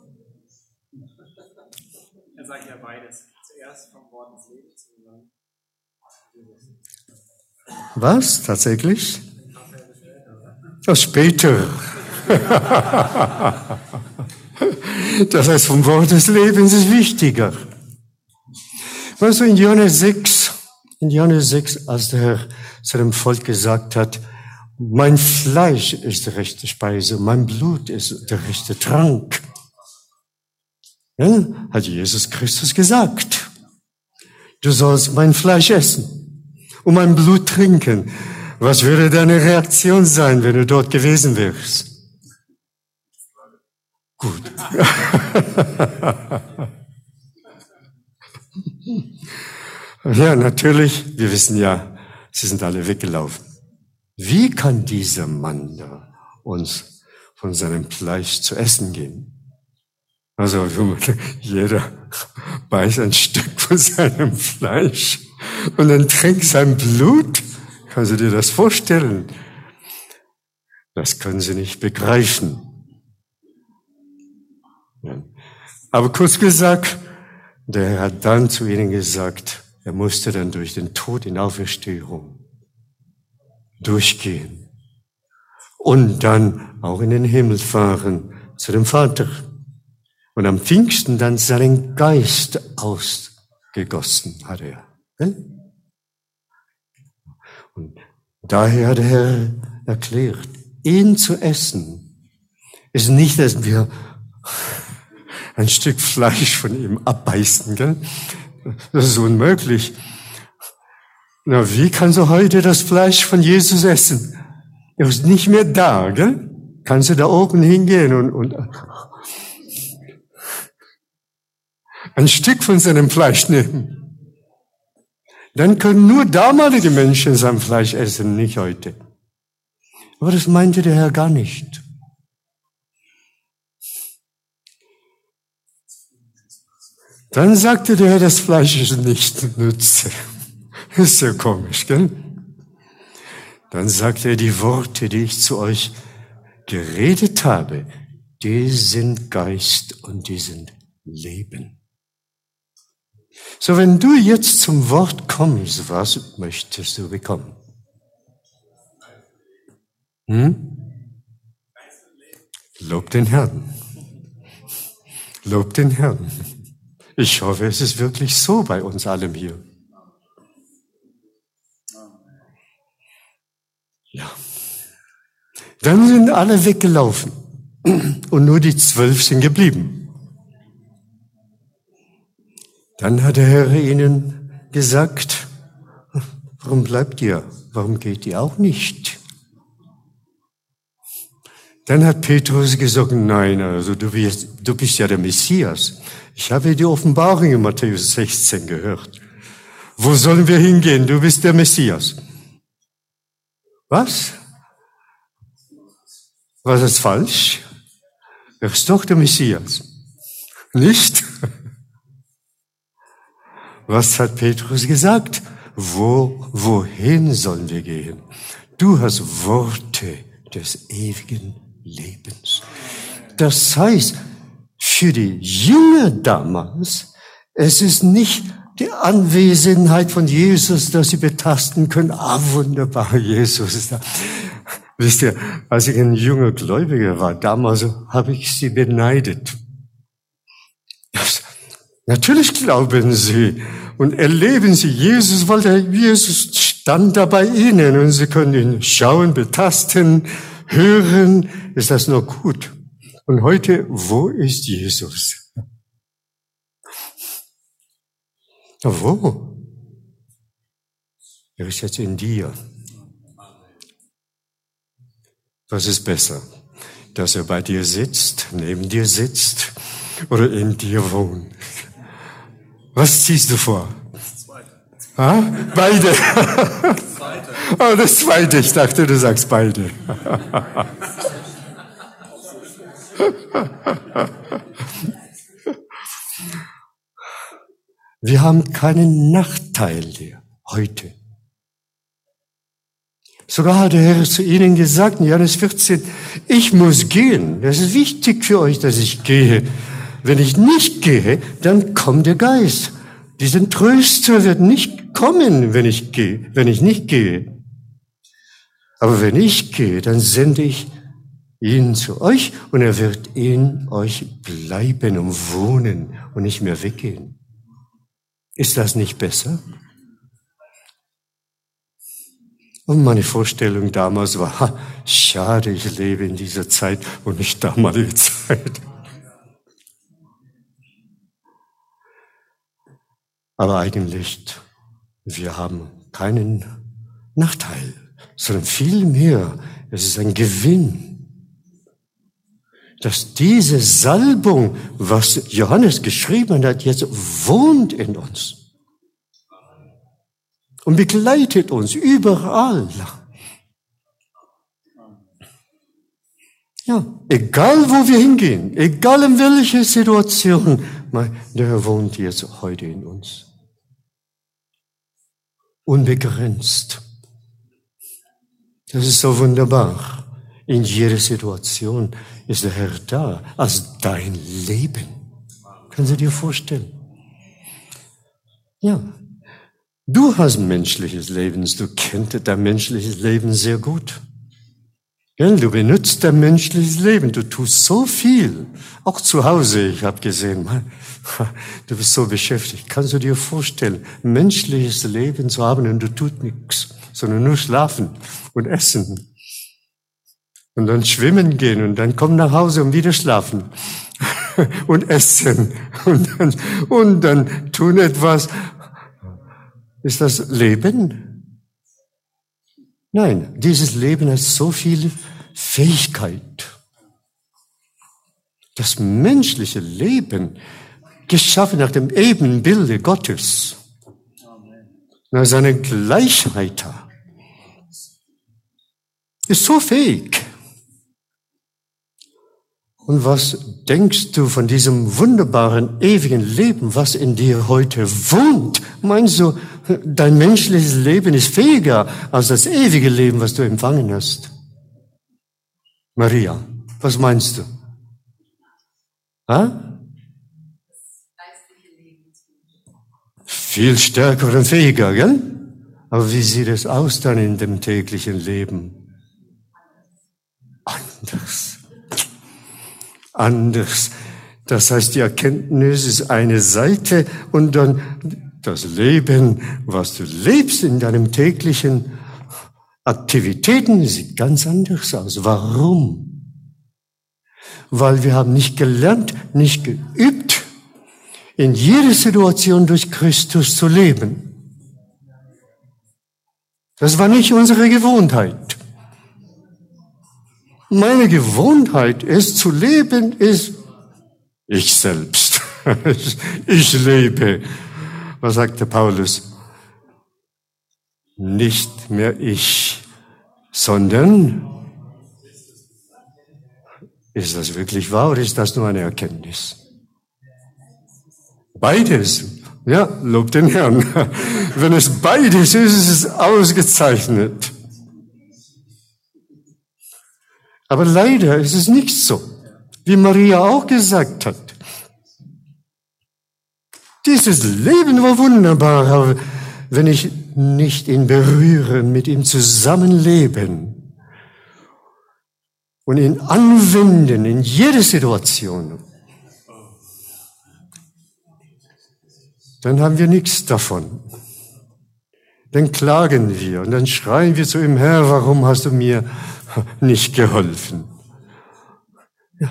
Er sagt ja beides. Zuerst vom Wort des Lebens und dann Was? Tatsächlich? Das später. Das heißt, vom Wort des Lebens ist wichtiger. Weißt du, in Johannes 6, als der Herr zu dem Volk gesagt hat, mein Fleisch ist die rechte Speise, mein Blut ist der rechte Trank, ja, hat Jesus Christus gesagt, du sollst mein Fleisch essen und mein Blut trinken. Was würde deine Reaktion sein, wenn du dort gewesen wärst? Gut. Ja, natürlich, wir wissen ja, sie sind alle weggelaufen. Wie kann dieser Mann da uns von seinem Fleisch zu essen geben? Also, jeder beißt ein Stück von seinem Fleisch und dann trinkt sein Blut. Kannst du dir das vorstellen? Das können sie nicht begreifen. Ja. Aber kurz gesagt, der Herr hat dann zu ihnen gesagt, er musste dann durch den Tod in Auferstehung durchgehen und dann auch in den Himmel fahren zu dem Vater und am Pfingsten dann seinen Geist ausgegossen hat er. Und daher hat der Herr erklärt, ihn zu essen ist nicht, dass wir ein Stück Fleisch von ihm abbeißen, gell? Das ist unmöglich. Na, wie kannst du heute das Fleisch von Jesus essen? Er ist nicht mehr da, gell? Kannst du da oben hingehen und ein Stück von seinem Fleisch nehmen? Dann können nur damalige Menschen sein Fleisch essen, nicht heute. Aber das meinte der Herr gar nicht. Dann sagte der Herr, das Fleisch ist nicht Nütze. Ist ja komisch, gell? Dann sagte er, die Worte, die ich zu euch geredet habe, die sind Geist und die sind Leben. So, wenn du jetzt zum Wort kommst, was möchtest du bekommen? Lob den Herrn. Lob den Herrn. Ich hoffe, es ist wirklich so bei uns allem hier. Ja. Dann sind alle weggelaufen und nur die 12 sind geblieben. Dann hat der Herr ihnen gesagt, warum bleibt ihr? Warum geht ihr auch nicht? Dann hat Petrus gesagt, nein, also du bist ja der Messias. Ich habe die Offenbarung in Matthäus 16 gehört. Wo sollen wir hingehen? Du bist der Messias. Was? Was ist falsch? Er ist doch der Messias. Nicht? Was hat Petrus gesagt? Wohin sollen wir gehen? Du hast Worte des ewigen Lebens. Das heißt, für die Jünger damals, es ist nicht die Anwesenheit von Jesus, dass sie betasten können. Ah, wunderbar, Jesus ist da. Wisst ihr, als ich ein junger Gläubiger war, damals habe ich sie beneidet. Natürlich glauben sie und erleben sie Jesus, weil der Jesus stand da bei ihnen und sie können ihn schauen, betasten, hören. Ist das nur gut? Und heute, wo ist Jesus? Wo? Er ist jetzt in dir. Was ist besser? Dass er bei dir sitzt, neben dir sitzt oder in dir wohnt? Was ziehst du vor? Das Zweite. Ha? Beide. Das Zweite. Oh, das Zweite. Ich dachte, du sagst beide. Wir haben keinen Nachteil hier heute. Sogar hat der Herr zu ihnen gesagt, in Johannes 14, ich muss gehen. Das ist wichtig für euch, dass ich gehe. Wenn ich nicht gehe, dann kommt der Geist. Dieser Tröster wird nicht kommen, wenn ich nicht gehe. Aber wenn ich gehe, dann sende ich ihn zu euch und er wird in euch bleiben und wohnen und nicht mehr weggehen. Ist das nicht besser? Und meine Vorstellung damals war, schade, ich lebe in dieser Zeit und nicht damalige Zeit. Aber eigentlich, wir haben keinen Nachteil, sondern vielmehr, es ist ein Gewinn, dass diese Salbung, was Johannes geschrieben hat, jetzt wohnt in uns und begleitet uns überall. Ja, egal wo wir hingehen, egal in welche Situation, der Herr wohnt jetzt heute in uns. Unbegrenzt. Das ist so wunderbar. In jeder Situation ist der Herr da, als dein Leben. Können Sie dir vorstellen? Ja. Du hast menschliches Leben, du kennst dein menschliches Leben sehr gut. Du benutzt dein menschliches Leben, du tust so viel. Auch zu Hause, ich habe gesehen, du bist so beschäftigt. Kannst du dir vorstellen, menschliches Leben zu haben und du tust nichts, sondern nur schlafen und essen. Und dann schwimmen gehen und dann kommen nach Hause und wieder schlafen und essen und dann tun etwas. Ist das Leben? Nein, dieses Leben hat so viel Fähigkeit. Das menschliche Leben, geschaffen nach dem Ebenbilde Gottes, nach seiner Gleichheit, ist so fähig. Und was denkst du von diesem wunderbaren, ewigen Leben, was in dir heute wohnt? Meinst du, dein menschliches Leben ist fähiger als das ewige Leben, was du empfangen hast? Maria, was meinst du? Ha? Viel stärker und fähiger, gell? Aber wie sieht es aus dann in dem täglichen Leben? Anders. Das heißt, die Erkenntnis ist eine Seite und dann das Leben, was du lebst in deinem täglichen Aktivitäten, sieht ganz anders aus. Warum? Weil wir haben nicht gelernt, nicht geübt, in jeder Situation durch Christus zu leben. Das war nicht unsere Gewohnheit. Meine Gewohnheit ist, zu leben, ist ich selbst. Ich lebe. Was sagte Paulus? Nicht mehr ich, sondern ist das wirklich wahr oder ist das nur eine Erkenntnis? Beides. Ja, lob den Herrn. Wenn es beides ist, ist es ausgezeichnet. Aber leider ist es nicht so, wie Maria auch gesagt hat. Dieses Leben war wunderbar, aber wenn ich nicht ihn berühren, mit ihm zusammenleben und ihn anwenden in jede Situation, dann haben wir nichts davon. Dann klagen wir und dann schreien wir zu ihm, Herr, warum hast du mir nicht geholfen? Ja.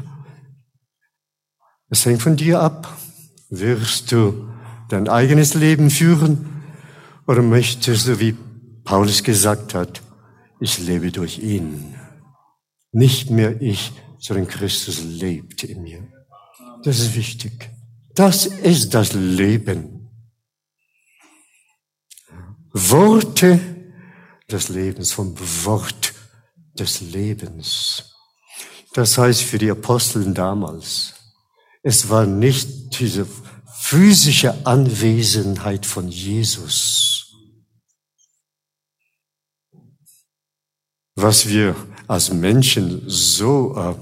Es hängt von dir ab. Wirst du dein eigenes Leben führen oder möchtest du, wie Paulus gesagt hat, ich lebe durch ihn. Nicht mehr ich, sondern Christus lebt in mir. Das ist wichtig. Das ist das Leben. Worte des Lebens, vom Wort des Lebens. Das heißt für die Apostel damals, es war nicht diese physische Anwesenheit von Jesus, was wir als Menschen so,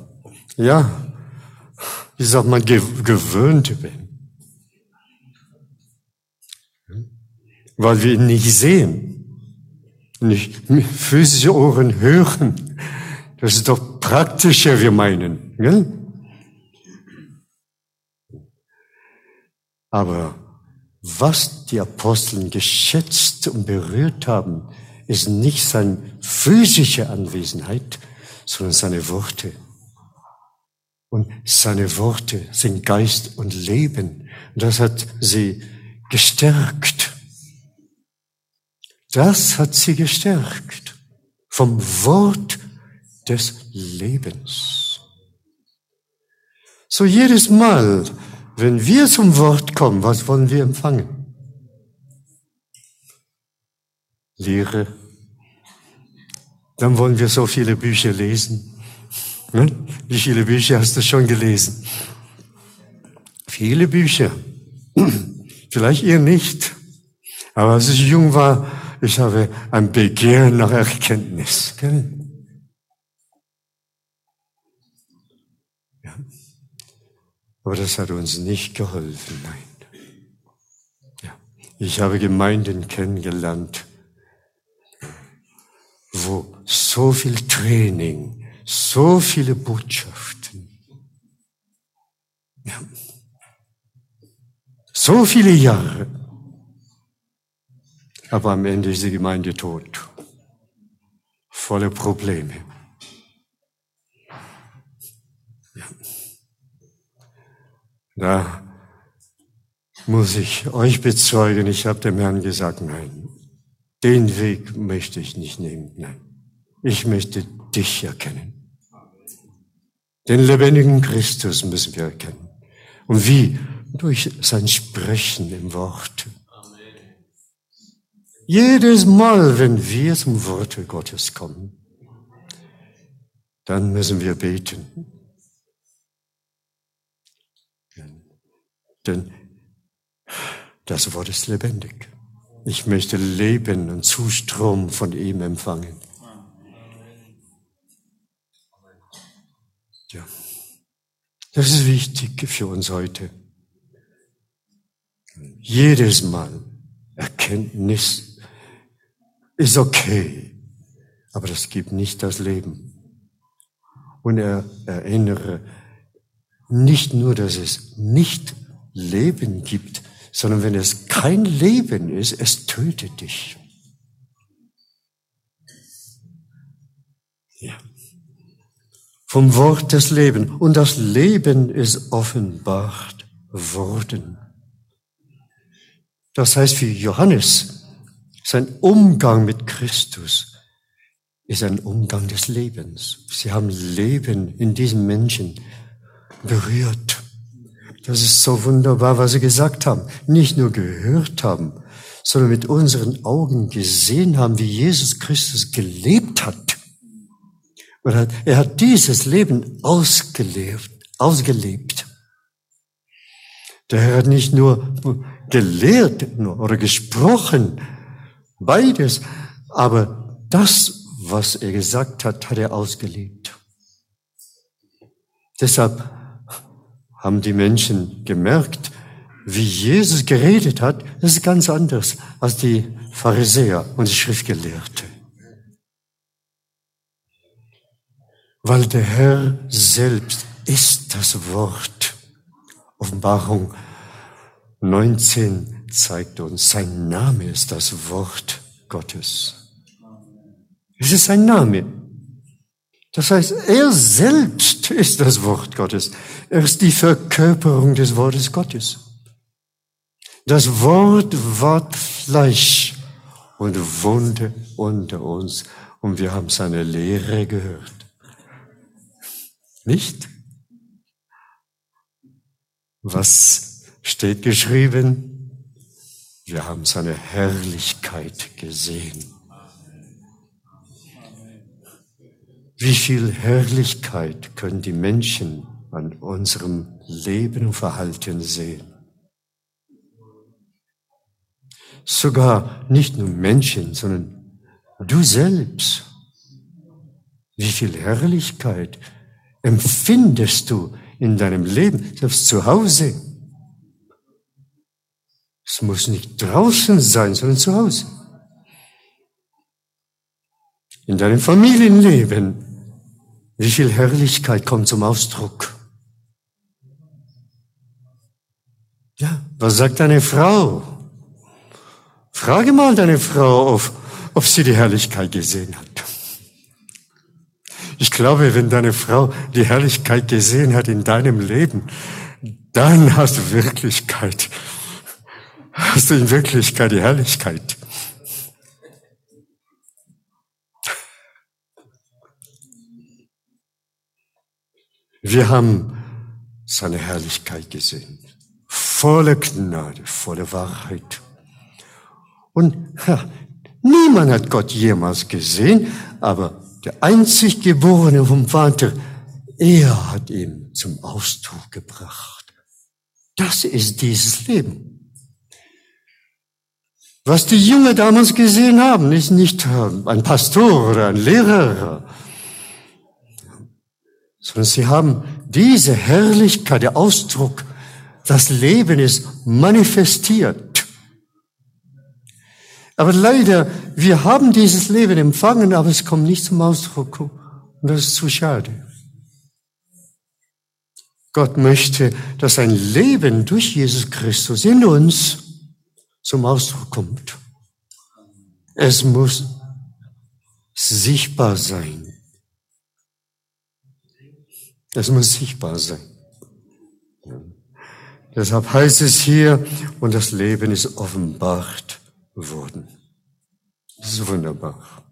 wie sagt man, gewöhnt sind. Weil wir ihn nicht sehen, nicht mit physischen Ohren hören. Das ist doch praktischer, wir meinen. Gell? Aber was die Apostel geschätzt und berührt haben, ist nicht seine physische Anwesenheit, sondern seine Worte. Und seine Worte sind Geist und Leben. Und das hat sie gestärkt. Das hat sie gestärkt. Vom Wort des Lebens. So jedes Mal, wenn wir zum Wort kommen, was wollen wir empfangen? Lehre. Dann wollen wir so viele Bücher lesen. Wie viele Bücher hast du schon gelesen? Viele Bücher. Vielleicht ihr nicht. Aber als ich jung war, ich habe ein Begehren nach Erkenntnis. Ja. Aber das hat uns nicht geholfen, nein. Ja. Ich habe Gemeinden kennengelernt, wo so viel Training, so viele Botschaften, ja, so viele Jahre, aber am Ende ist die Gemeinde tot, voller Probleme. Ja. Da muss ich euch bezeugen, ich habe dem Herrn gesagt, nein, den Weg möchte ich nicht nehmen, nein. Ich möchte dich erkennen. Den lebendigen Christus müssen wir erkennen. Und wie? Durch sein Sprechen im Wort. Jedes Mal, wenn wir zum Worte Gottes kommen, dann müssen wir beten. Denn das Wort ist lebendig. Ich möchte Leben und Zustrom von ihm empfangen. Ja. Das ist wichtig für uns heute. Jedes Mal Erkenntnis ist okay, aber das gibt nicht das Leben. Und erinnere nicht nur, dass es nicht Leben gibt, sondern wenn es kein Leben ist, es tötet dich. Ja. Vom Wort des Lebens. Und das Leben ist offenbart worden. Das heißt für Johannes, sein Umgang mit Christus ist ein Umgang des Lebens. Sie haben Leben in diesem Menschen berührt. Das ist so wunderbar, was Sie gesagt haben. Nicht nur gehört haben, sondern mit unseren Augen gesehen haben, wie Jesus Christus gelebt hat. Und er hat dieses Leben ausgelebt. Der Herr hat nicht nur gelehrt oder gesprochen, beides, aber das, was er gesagt hat, hat er ausgelebt. Deshalb haben die Menschen gemerkt, wie Jesus geredet hat, das ist ganz anders als die Pharisäer und die Schriftgelehrten. Weil der Herr selbst ist das Wort. Offenbarung 19 zeigt uns, sein Name ist das Wort Gottes. Es ist sein Name. Das heißt, er selbst ist das Wort Gottes. Er ist die Verkörperung des Wortes Gottes. Das Wort ward Fleisch und wohnte unter uns und wir haben seine Lehre gehört. Nicht? Was steht geschrieben? Wir haben seine Herrlichkeit gesehen. Wie viel Herrlichkeit können die Menschen an unserem Leben und Verhalten sehen? Sogar nicht nur Menschen, sondern du selbst. Wie viel Herrlichkeit empfindest du in deinem Leben, selbst zu Hause? Es muss nicht draußen sein, sondern zu Hause. In deinem Familienleben, wie viel Herrlichkeit kommt zum Ausdruck? Ja, was sagt deine Frau? Frage mal deine Frau, ob sie die Herrlichkeit gesehen hat. Ich glaube, wenn deine Frau die Herrlichkeit gesehen hat in deinem Leben, dann hast du in Wirklichkeit die Herrlichkeit. Wir haben seine Herrlichkeit gesehen. Volle Gnade, volle Wahrheit. Und niemand hat Gott jemals gesehen, aber der einzig Geborene vom Vater, er hat ihn zum Ausdruck gebracht. Das ist dieses Leben. Was die Jünger damals gesehen haben, ist nicht ein Pastor oder ein Lehrer, sondern sie haben diese Herrlichkeit, der Ausdruck, das Leben ist manifestiert. Aber leider, wir haben dieses Leben empfangen, aber es kommt nicht zum Ausdruck. Und das ist zu schade. Gott möchte, dass ein Leben durch Jesus Christus in uns zum Ausdruck kommt. Es muss sichtbar sein. Es muss sichtbar sein. Ja. Deshalb heißt es hier, und das Leben ist offenbart worden. Das ist wunderbar.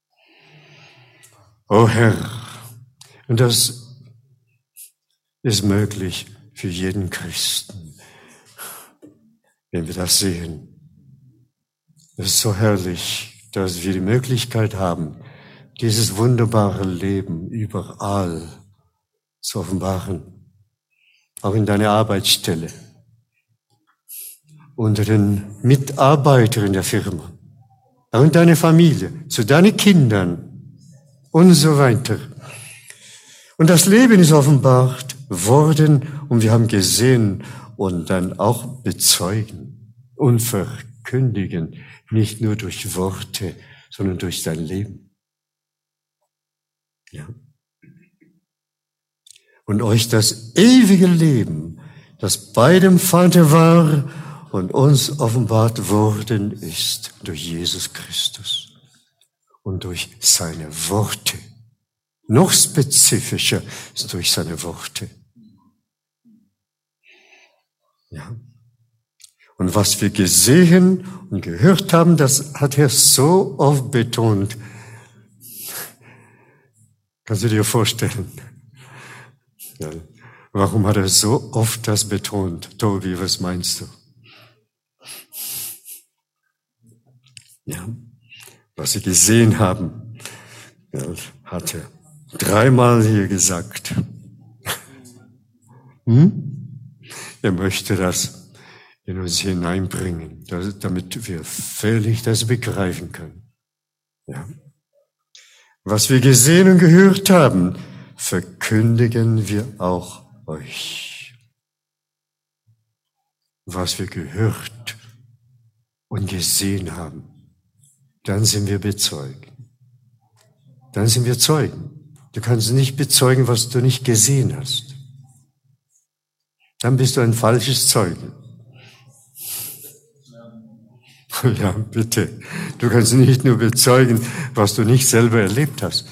O Herr, und das ist möglich für jeden Christen, wenn wir das sehen. Es ist so herrlich, dass wir die Möglichkeit haben, dieses wunderbare Leben überall zu offenbaren. Auch in deiner Arbeitsstelle, unter den Mitarbeitern der Firma, auch in deiner Familie, zu deinen Kindern und so weiter. Und das Leben ist offenbart worden und wir haben gesehen und dann auch bezeugen und verkündigen, nicht nur durch Worte, sondern durch dein Leben. Ja. Und euch das ewige Leben, das bei dem Vater war und uns offenbart worden ist durch Jesus Christus und durch seine Worte. Noch spezifischer ist durch seine Worte. Ja. Und was wir gesehen und gehört haben, das hat er so oft betont. Kannst du dir vorstellen? Ja. Warum hat er so oft das betont? Tobi, was meinst du? Ja. Was sie gesehen haben, ja, hat er 3-mal hier gesagt. Er möchte das in uns hineinbringen, damit wir völlig das begreifen können. Ja. Was wir gesehen und gehört haben, verkündigen wir auch euch. Was wir gehört und gesehen haben, dann sind wir bezeugt. Dann sind wir Zeugen. Du kannst nicht bezeugen, was du nicht gesehen hast. Dann bist du ein falsches Zeuge. Ja, bitte. Du kannst nicht nur bezeugen, was du nicht selber erlebt hast.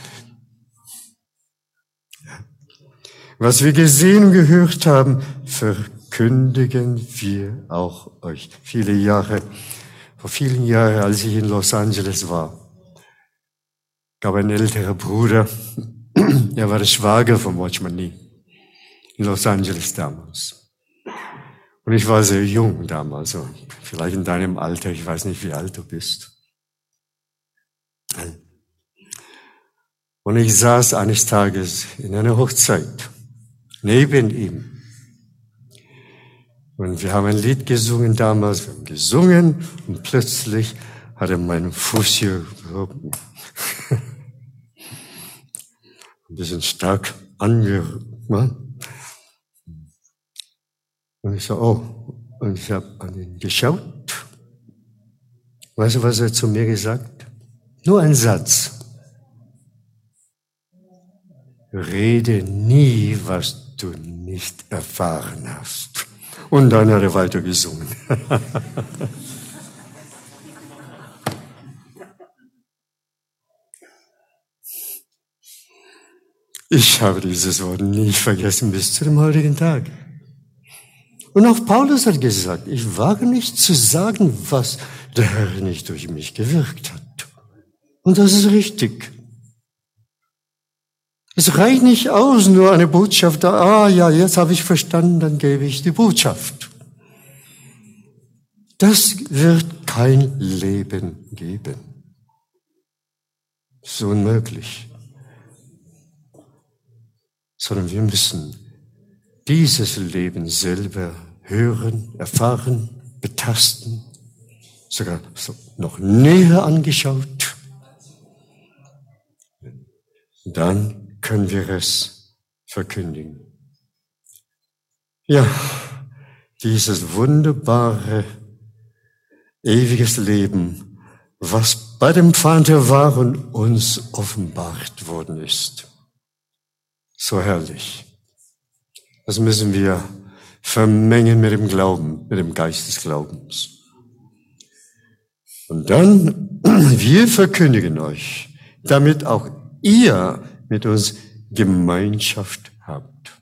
Was wir gesehen und gehört haben, verkündigen wir auch euch. Vor vielen Jahren, als ich in Los Angeles war, gab ein älterer Bruder, er war der Schwager von Watchman Nee, in Los Angeles damals. Und ich war sehr jung damals, so vielleicht in deinem Alter, ich weiß nicht, wie alt du bist. Und ich saß eines Tages in einer Hochzeit neben ihm. Und wir haben ein Lied gesungen damals, wir haben gesungen und plötzlich hat er meinen Fuß hier ein bisschen stark angerührt. Und ich so, oh, und ich habe an ihn geschaut. Weißt du, was er zu mir gesagt? Nur ein Satz. Rede nie, was du nicht erfahren hast. Und dann hat er weiter gesungen. Ich habe dieses Wort nie vergessen bis zu dem heutigen Tag. Und auch Paulus hat gesagt, ich wage nicht zu sagen, was der Herr nicht durch mich gewirkt hat. Und das ist richtig. Es reicht nicht aus, nur eine Botschaft, ja, jetzt habe ich verstanden, dann gebe ich die Botschaft. Das wird kein Leben geben. Das ist unmöglich. Sondern wir müssen dieses Leben selber hören, erfahren, betasten, sogar noch näher angeschaut. Dann können wir es verkündigen. Ja, dieses wunderbare, ewiges Leben, was bei dem Vater war und uns offenbart worden ist. So herrlich. Das müssen wir vermengen mit dem Glauben, mit dem Geist des Glaubens. Und dann, wir verkündigen euch, damit auch ihr mit uns Gemeinschaft habt.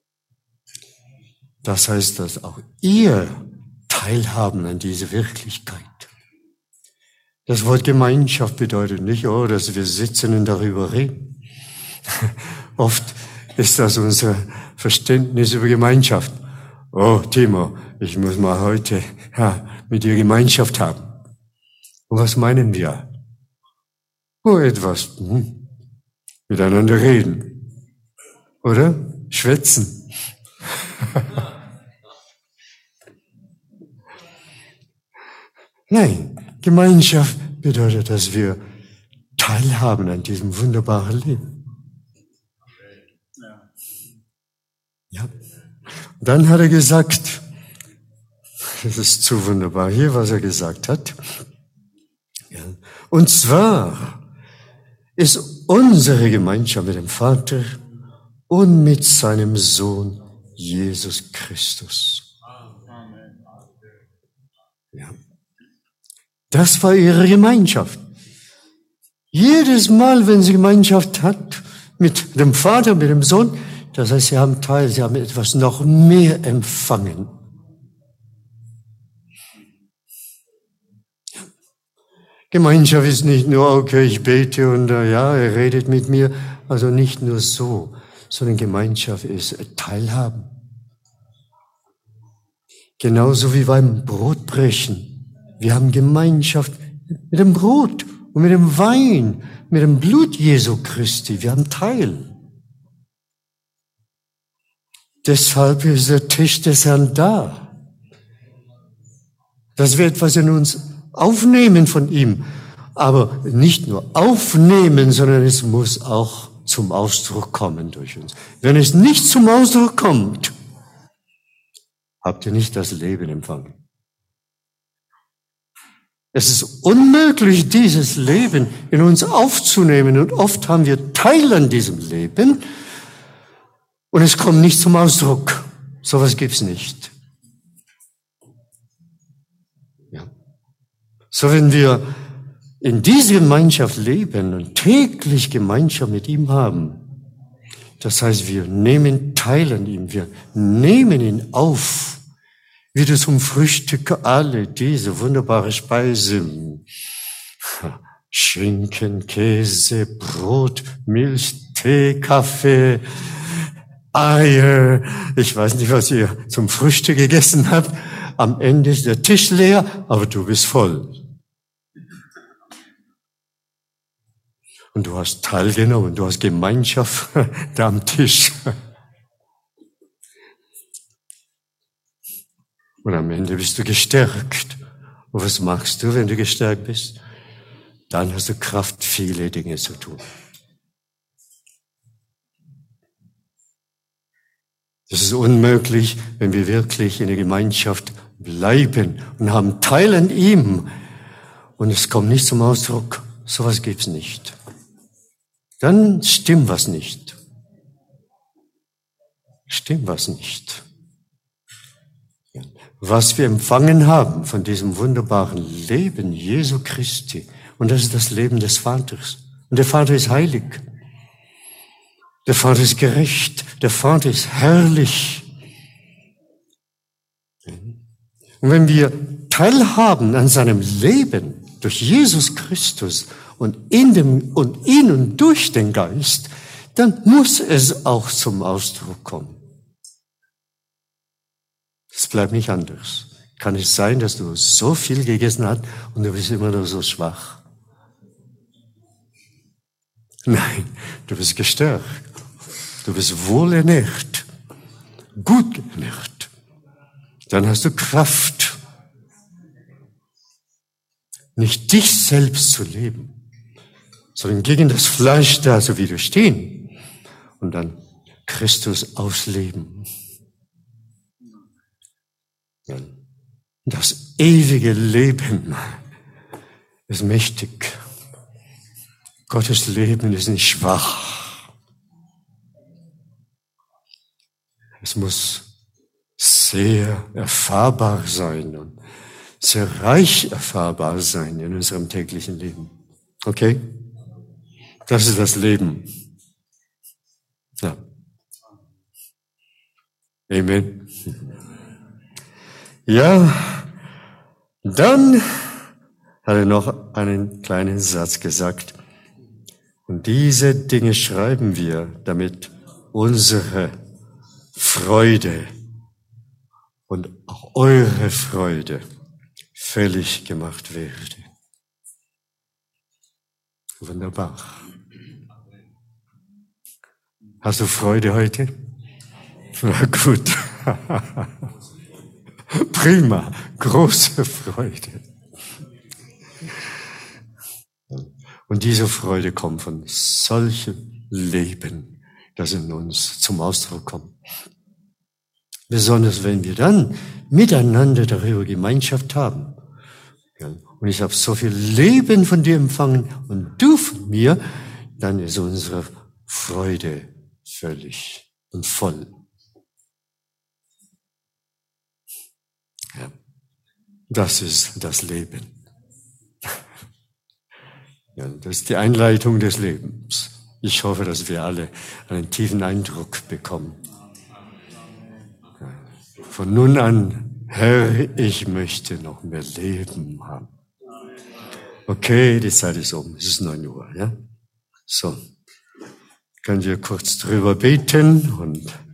Das heißt, dass auch ihr teilhaben an dieser Wirklichkeit. Das Wort Gemeinschaft bedeutet nicht, dass wir sitzen und darüber reden. Oft ist das unser Verständnis über Gemeinschaft. Oh, Timo, ich muss mal heute mit dir Gemeinschaft haben. Und was meinen wir? Etwas miteinander reden. Oder? Schwätzen. Nein, Gemeinschaft bedeutet, dass wir teilhaben an diesem wunderbaren Leben. Ja. Und dann hat er gesagt, das ist zu wunderbar hier, was er gesagt hat. Ja. Und zwar ist unsere Gemeinschaft mit dem Vater und mit seinem Sohn Jesus Christus. Ja. Das war ihre Gemeinschaft. Jedes Mal, wenn sie Gemeinschaft hat mit dem Vater, mit dem Sohn, das heißt, sie haben etwas noch mehr empfangen. Gemeinschaft ist nicht nur, okay, ich bete und er redet mit mir, also nicht nur so, sondern Gemeinschaft ist Teilhaben. Genauso wie beim Brotbrechen. Wir haben Gemeinschaft mit dem Brot und mit dem Wein, mit dem Blut Jesu Christi. Wir haben Teil. Deshalb ist der Tisch des Herrn da. Dass wir etwas in uns aufnehmen von ihm. Aber nicht nur aufnehmen, sondern es muss auch zum Ausdruck kommen durch uns. Wenn es nicht zum Ausdruck kommt, habt ihr nicht das Leben empfangen. Es ist unmöglich, dieses Leben in uns aufzunehmen. Und oft haben wir Teil an diesem Leben und es kommt nicht zum Ausdruck. Sowas gibt's nicht. Ja. So, wenn wir in dieser Gemeinschaft leben und täglich Gemeinschaft mit ihm haben, das heißt, wir nehmen teil an ihm, wir nehmen ihn auf, wie du zum Frühstück alle diese wunderbare Speise, Schinken, Käse, Brot, Milch, Tee, Kaffee, Eier, ich weiß nicht, was ihr zum Frühstück gegessen habt, am Ende ist der Tisch leer, aber du bist voll. Und du hast teilgenommen, du hast Gemeinschaft da am Tisch. Und am Ende bist du gestärkt. Und was machst du, wenn du gestärkt bist? Dann hast du Kraft, viele Dinge zu tun. Das ist unmöglich, wenn wir wirklich in der Gemeinschaft bleiben und haben Teil an ihm. Und es kommt nicht zum Ausdruck. Sowas gibt's nicht. Dann stimmt was nicht. Stimmt was nicht. Was wir empfangen haben von diesem wunderbaren Leben Jesu Christi, und das ist das Leben des Vaters. Und der Vater ist heilig. Der Vater ist gerecht. Der Vater ist herrlich. Und wenn wir teilhaben an seinem Leben durch Jesus Christus und in und durch den Geist, dann muss es auch zum Ausdruck kommen. Es bleibt nicht anders. Kann es sein, dass du so viel gegessen hast und du bist immer noch so schwach? Nein, du bist gestärkt. Du bist wohlernährt, gut genährt. Dann hast du Kraft, nicht dich selbst zu leben, sondern gegen das Fleisch da so widerstehen. Und dann Christus ausleben. Das ewige Leben ist mächtig. Gottes Leben ist nicht schwach. Es muss sehr erfahrbar sein und sehr reich erfahrbar sein in unserem täglichen Leben. Okay? Das ist das Leben. Ja. Amen. Ja, dann hat er noch einen kleinen Satz gesagt. Und diese Dinge schreiben wir, damit unsere Freude und auch eure Freude völlig gemacht werde. Wunderbar. Hast du Freude heute? Na gut. Prima, große Freude. Und diese Freude kommt von solchem Leben, das in uns zum Ausdruck kommt. Besonders wenn wir dann miteinander darüber Gemeinschaft haben. Und ich habe so viel Leben von dir empfangen und du von mir, dann ist unsere Freude völlig und voll. Ja, das ist das Leben. Ja, das ist die Einleitung des Lebens. Ich hoffe, dass wir alle einen tiefen Eindruck bekommen. Von nun an, Herr, ich möchte noch mehr Leben haben. Okay, die Zeit ist um. Es ist 9 Uhr, ja? So. Können wir kurz drüber beten und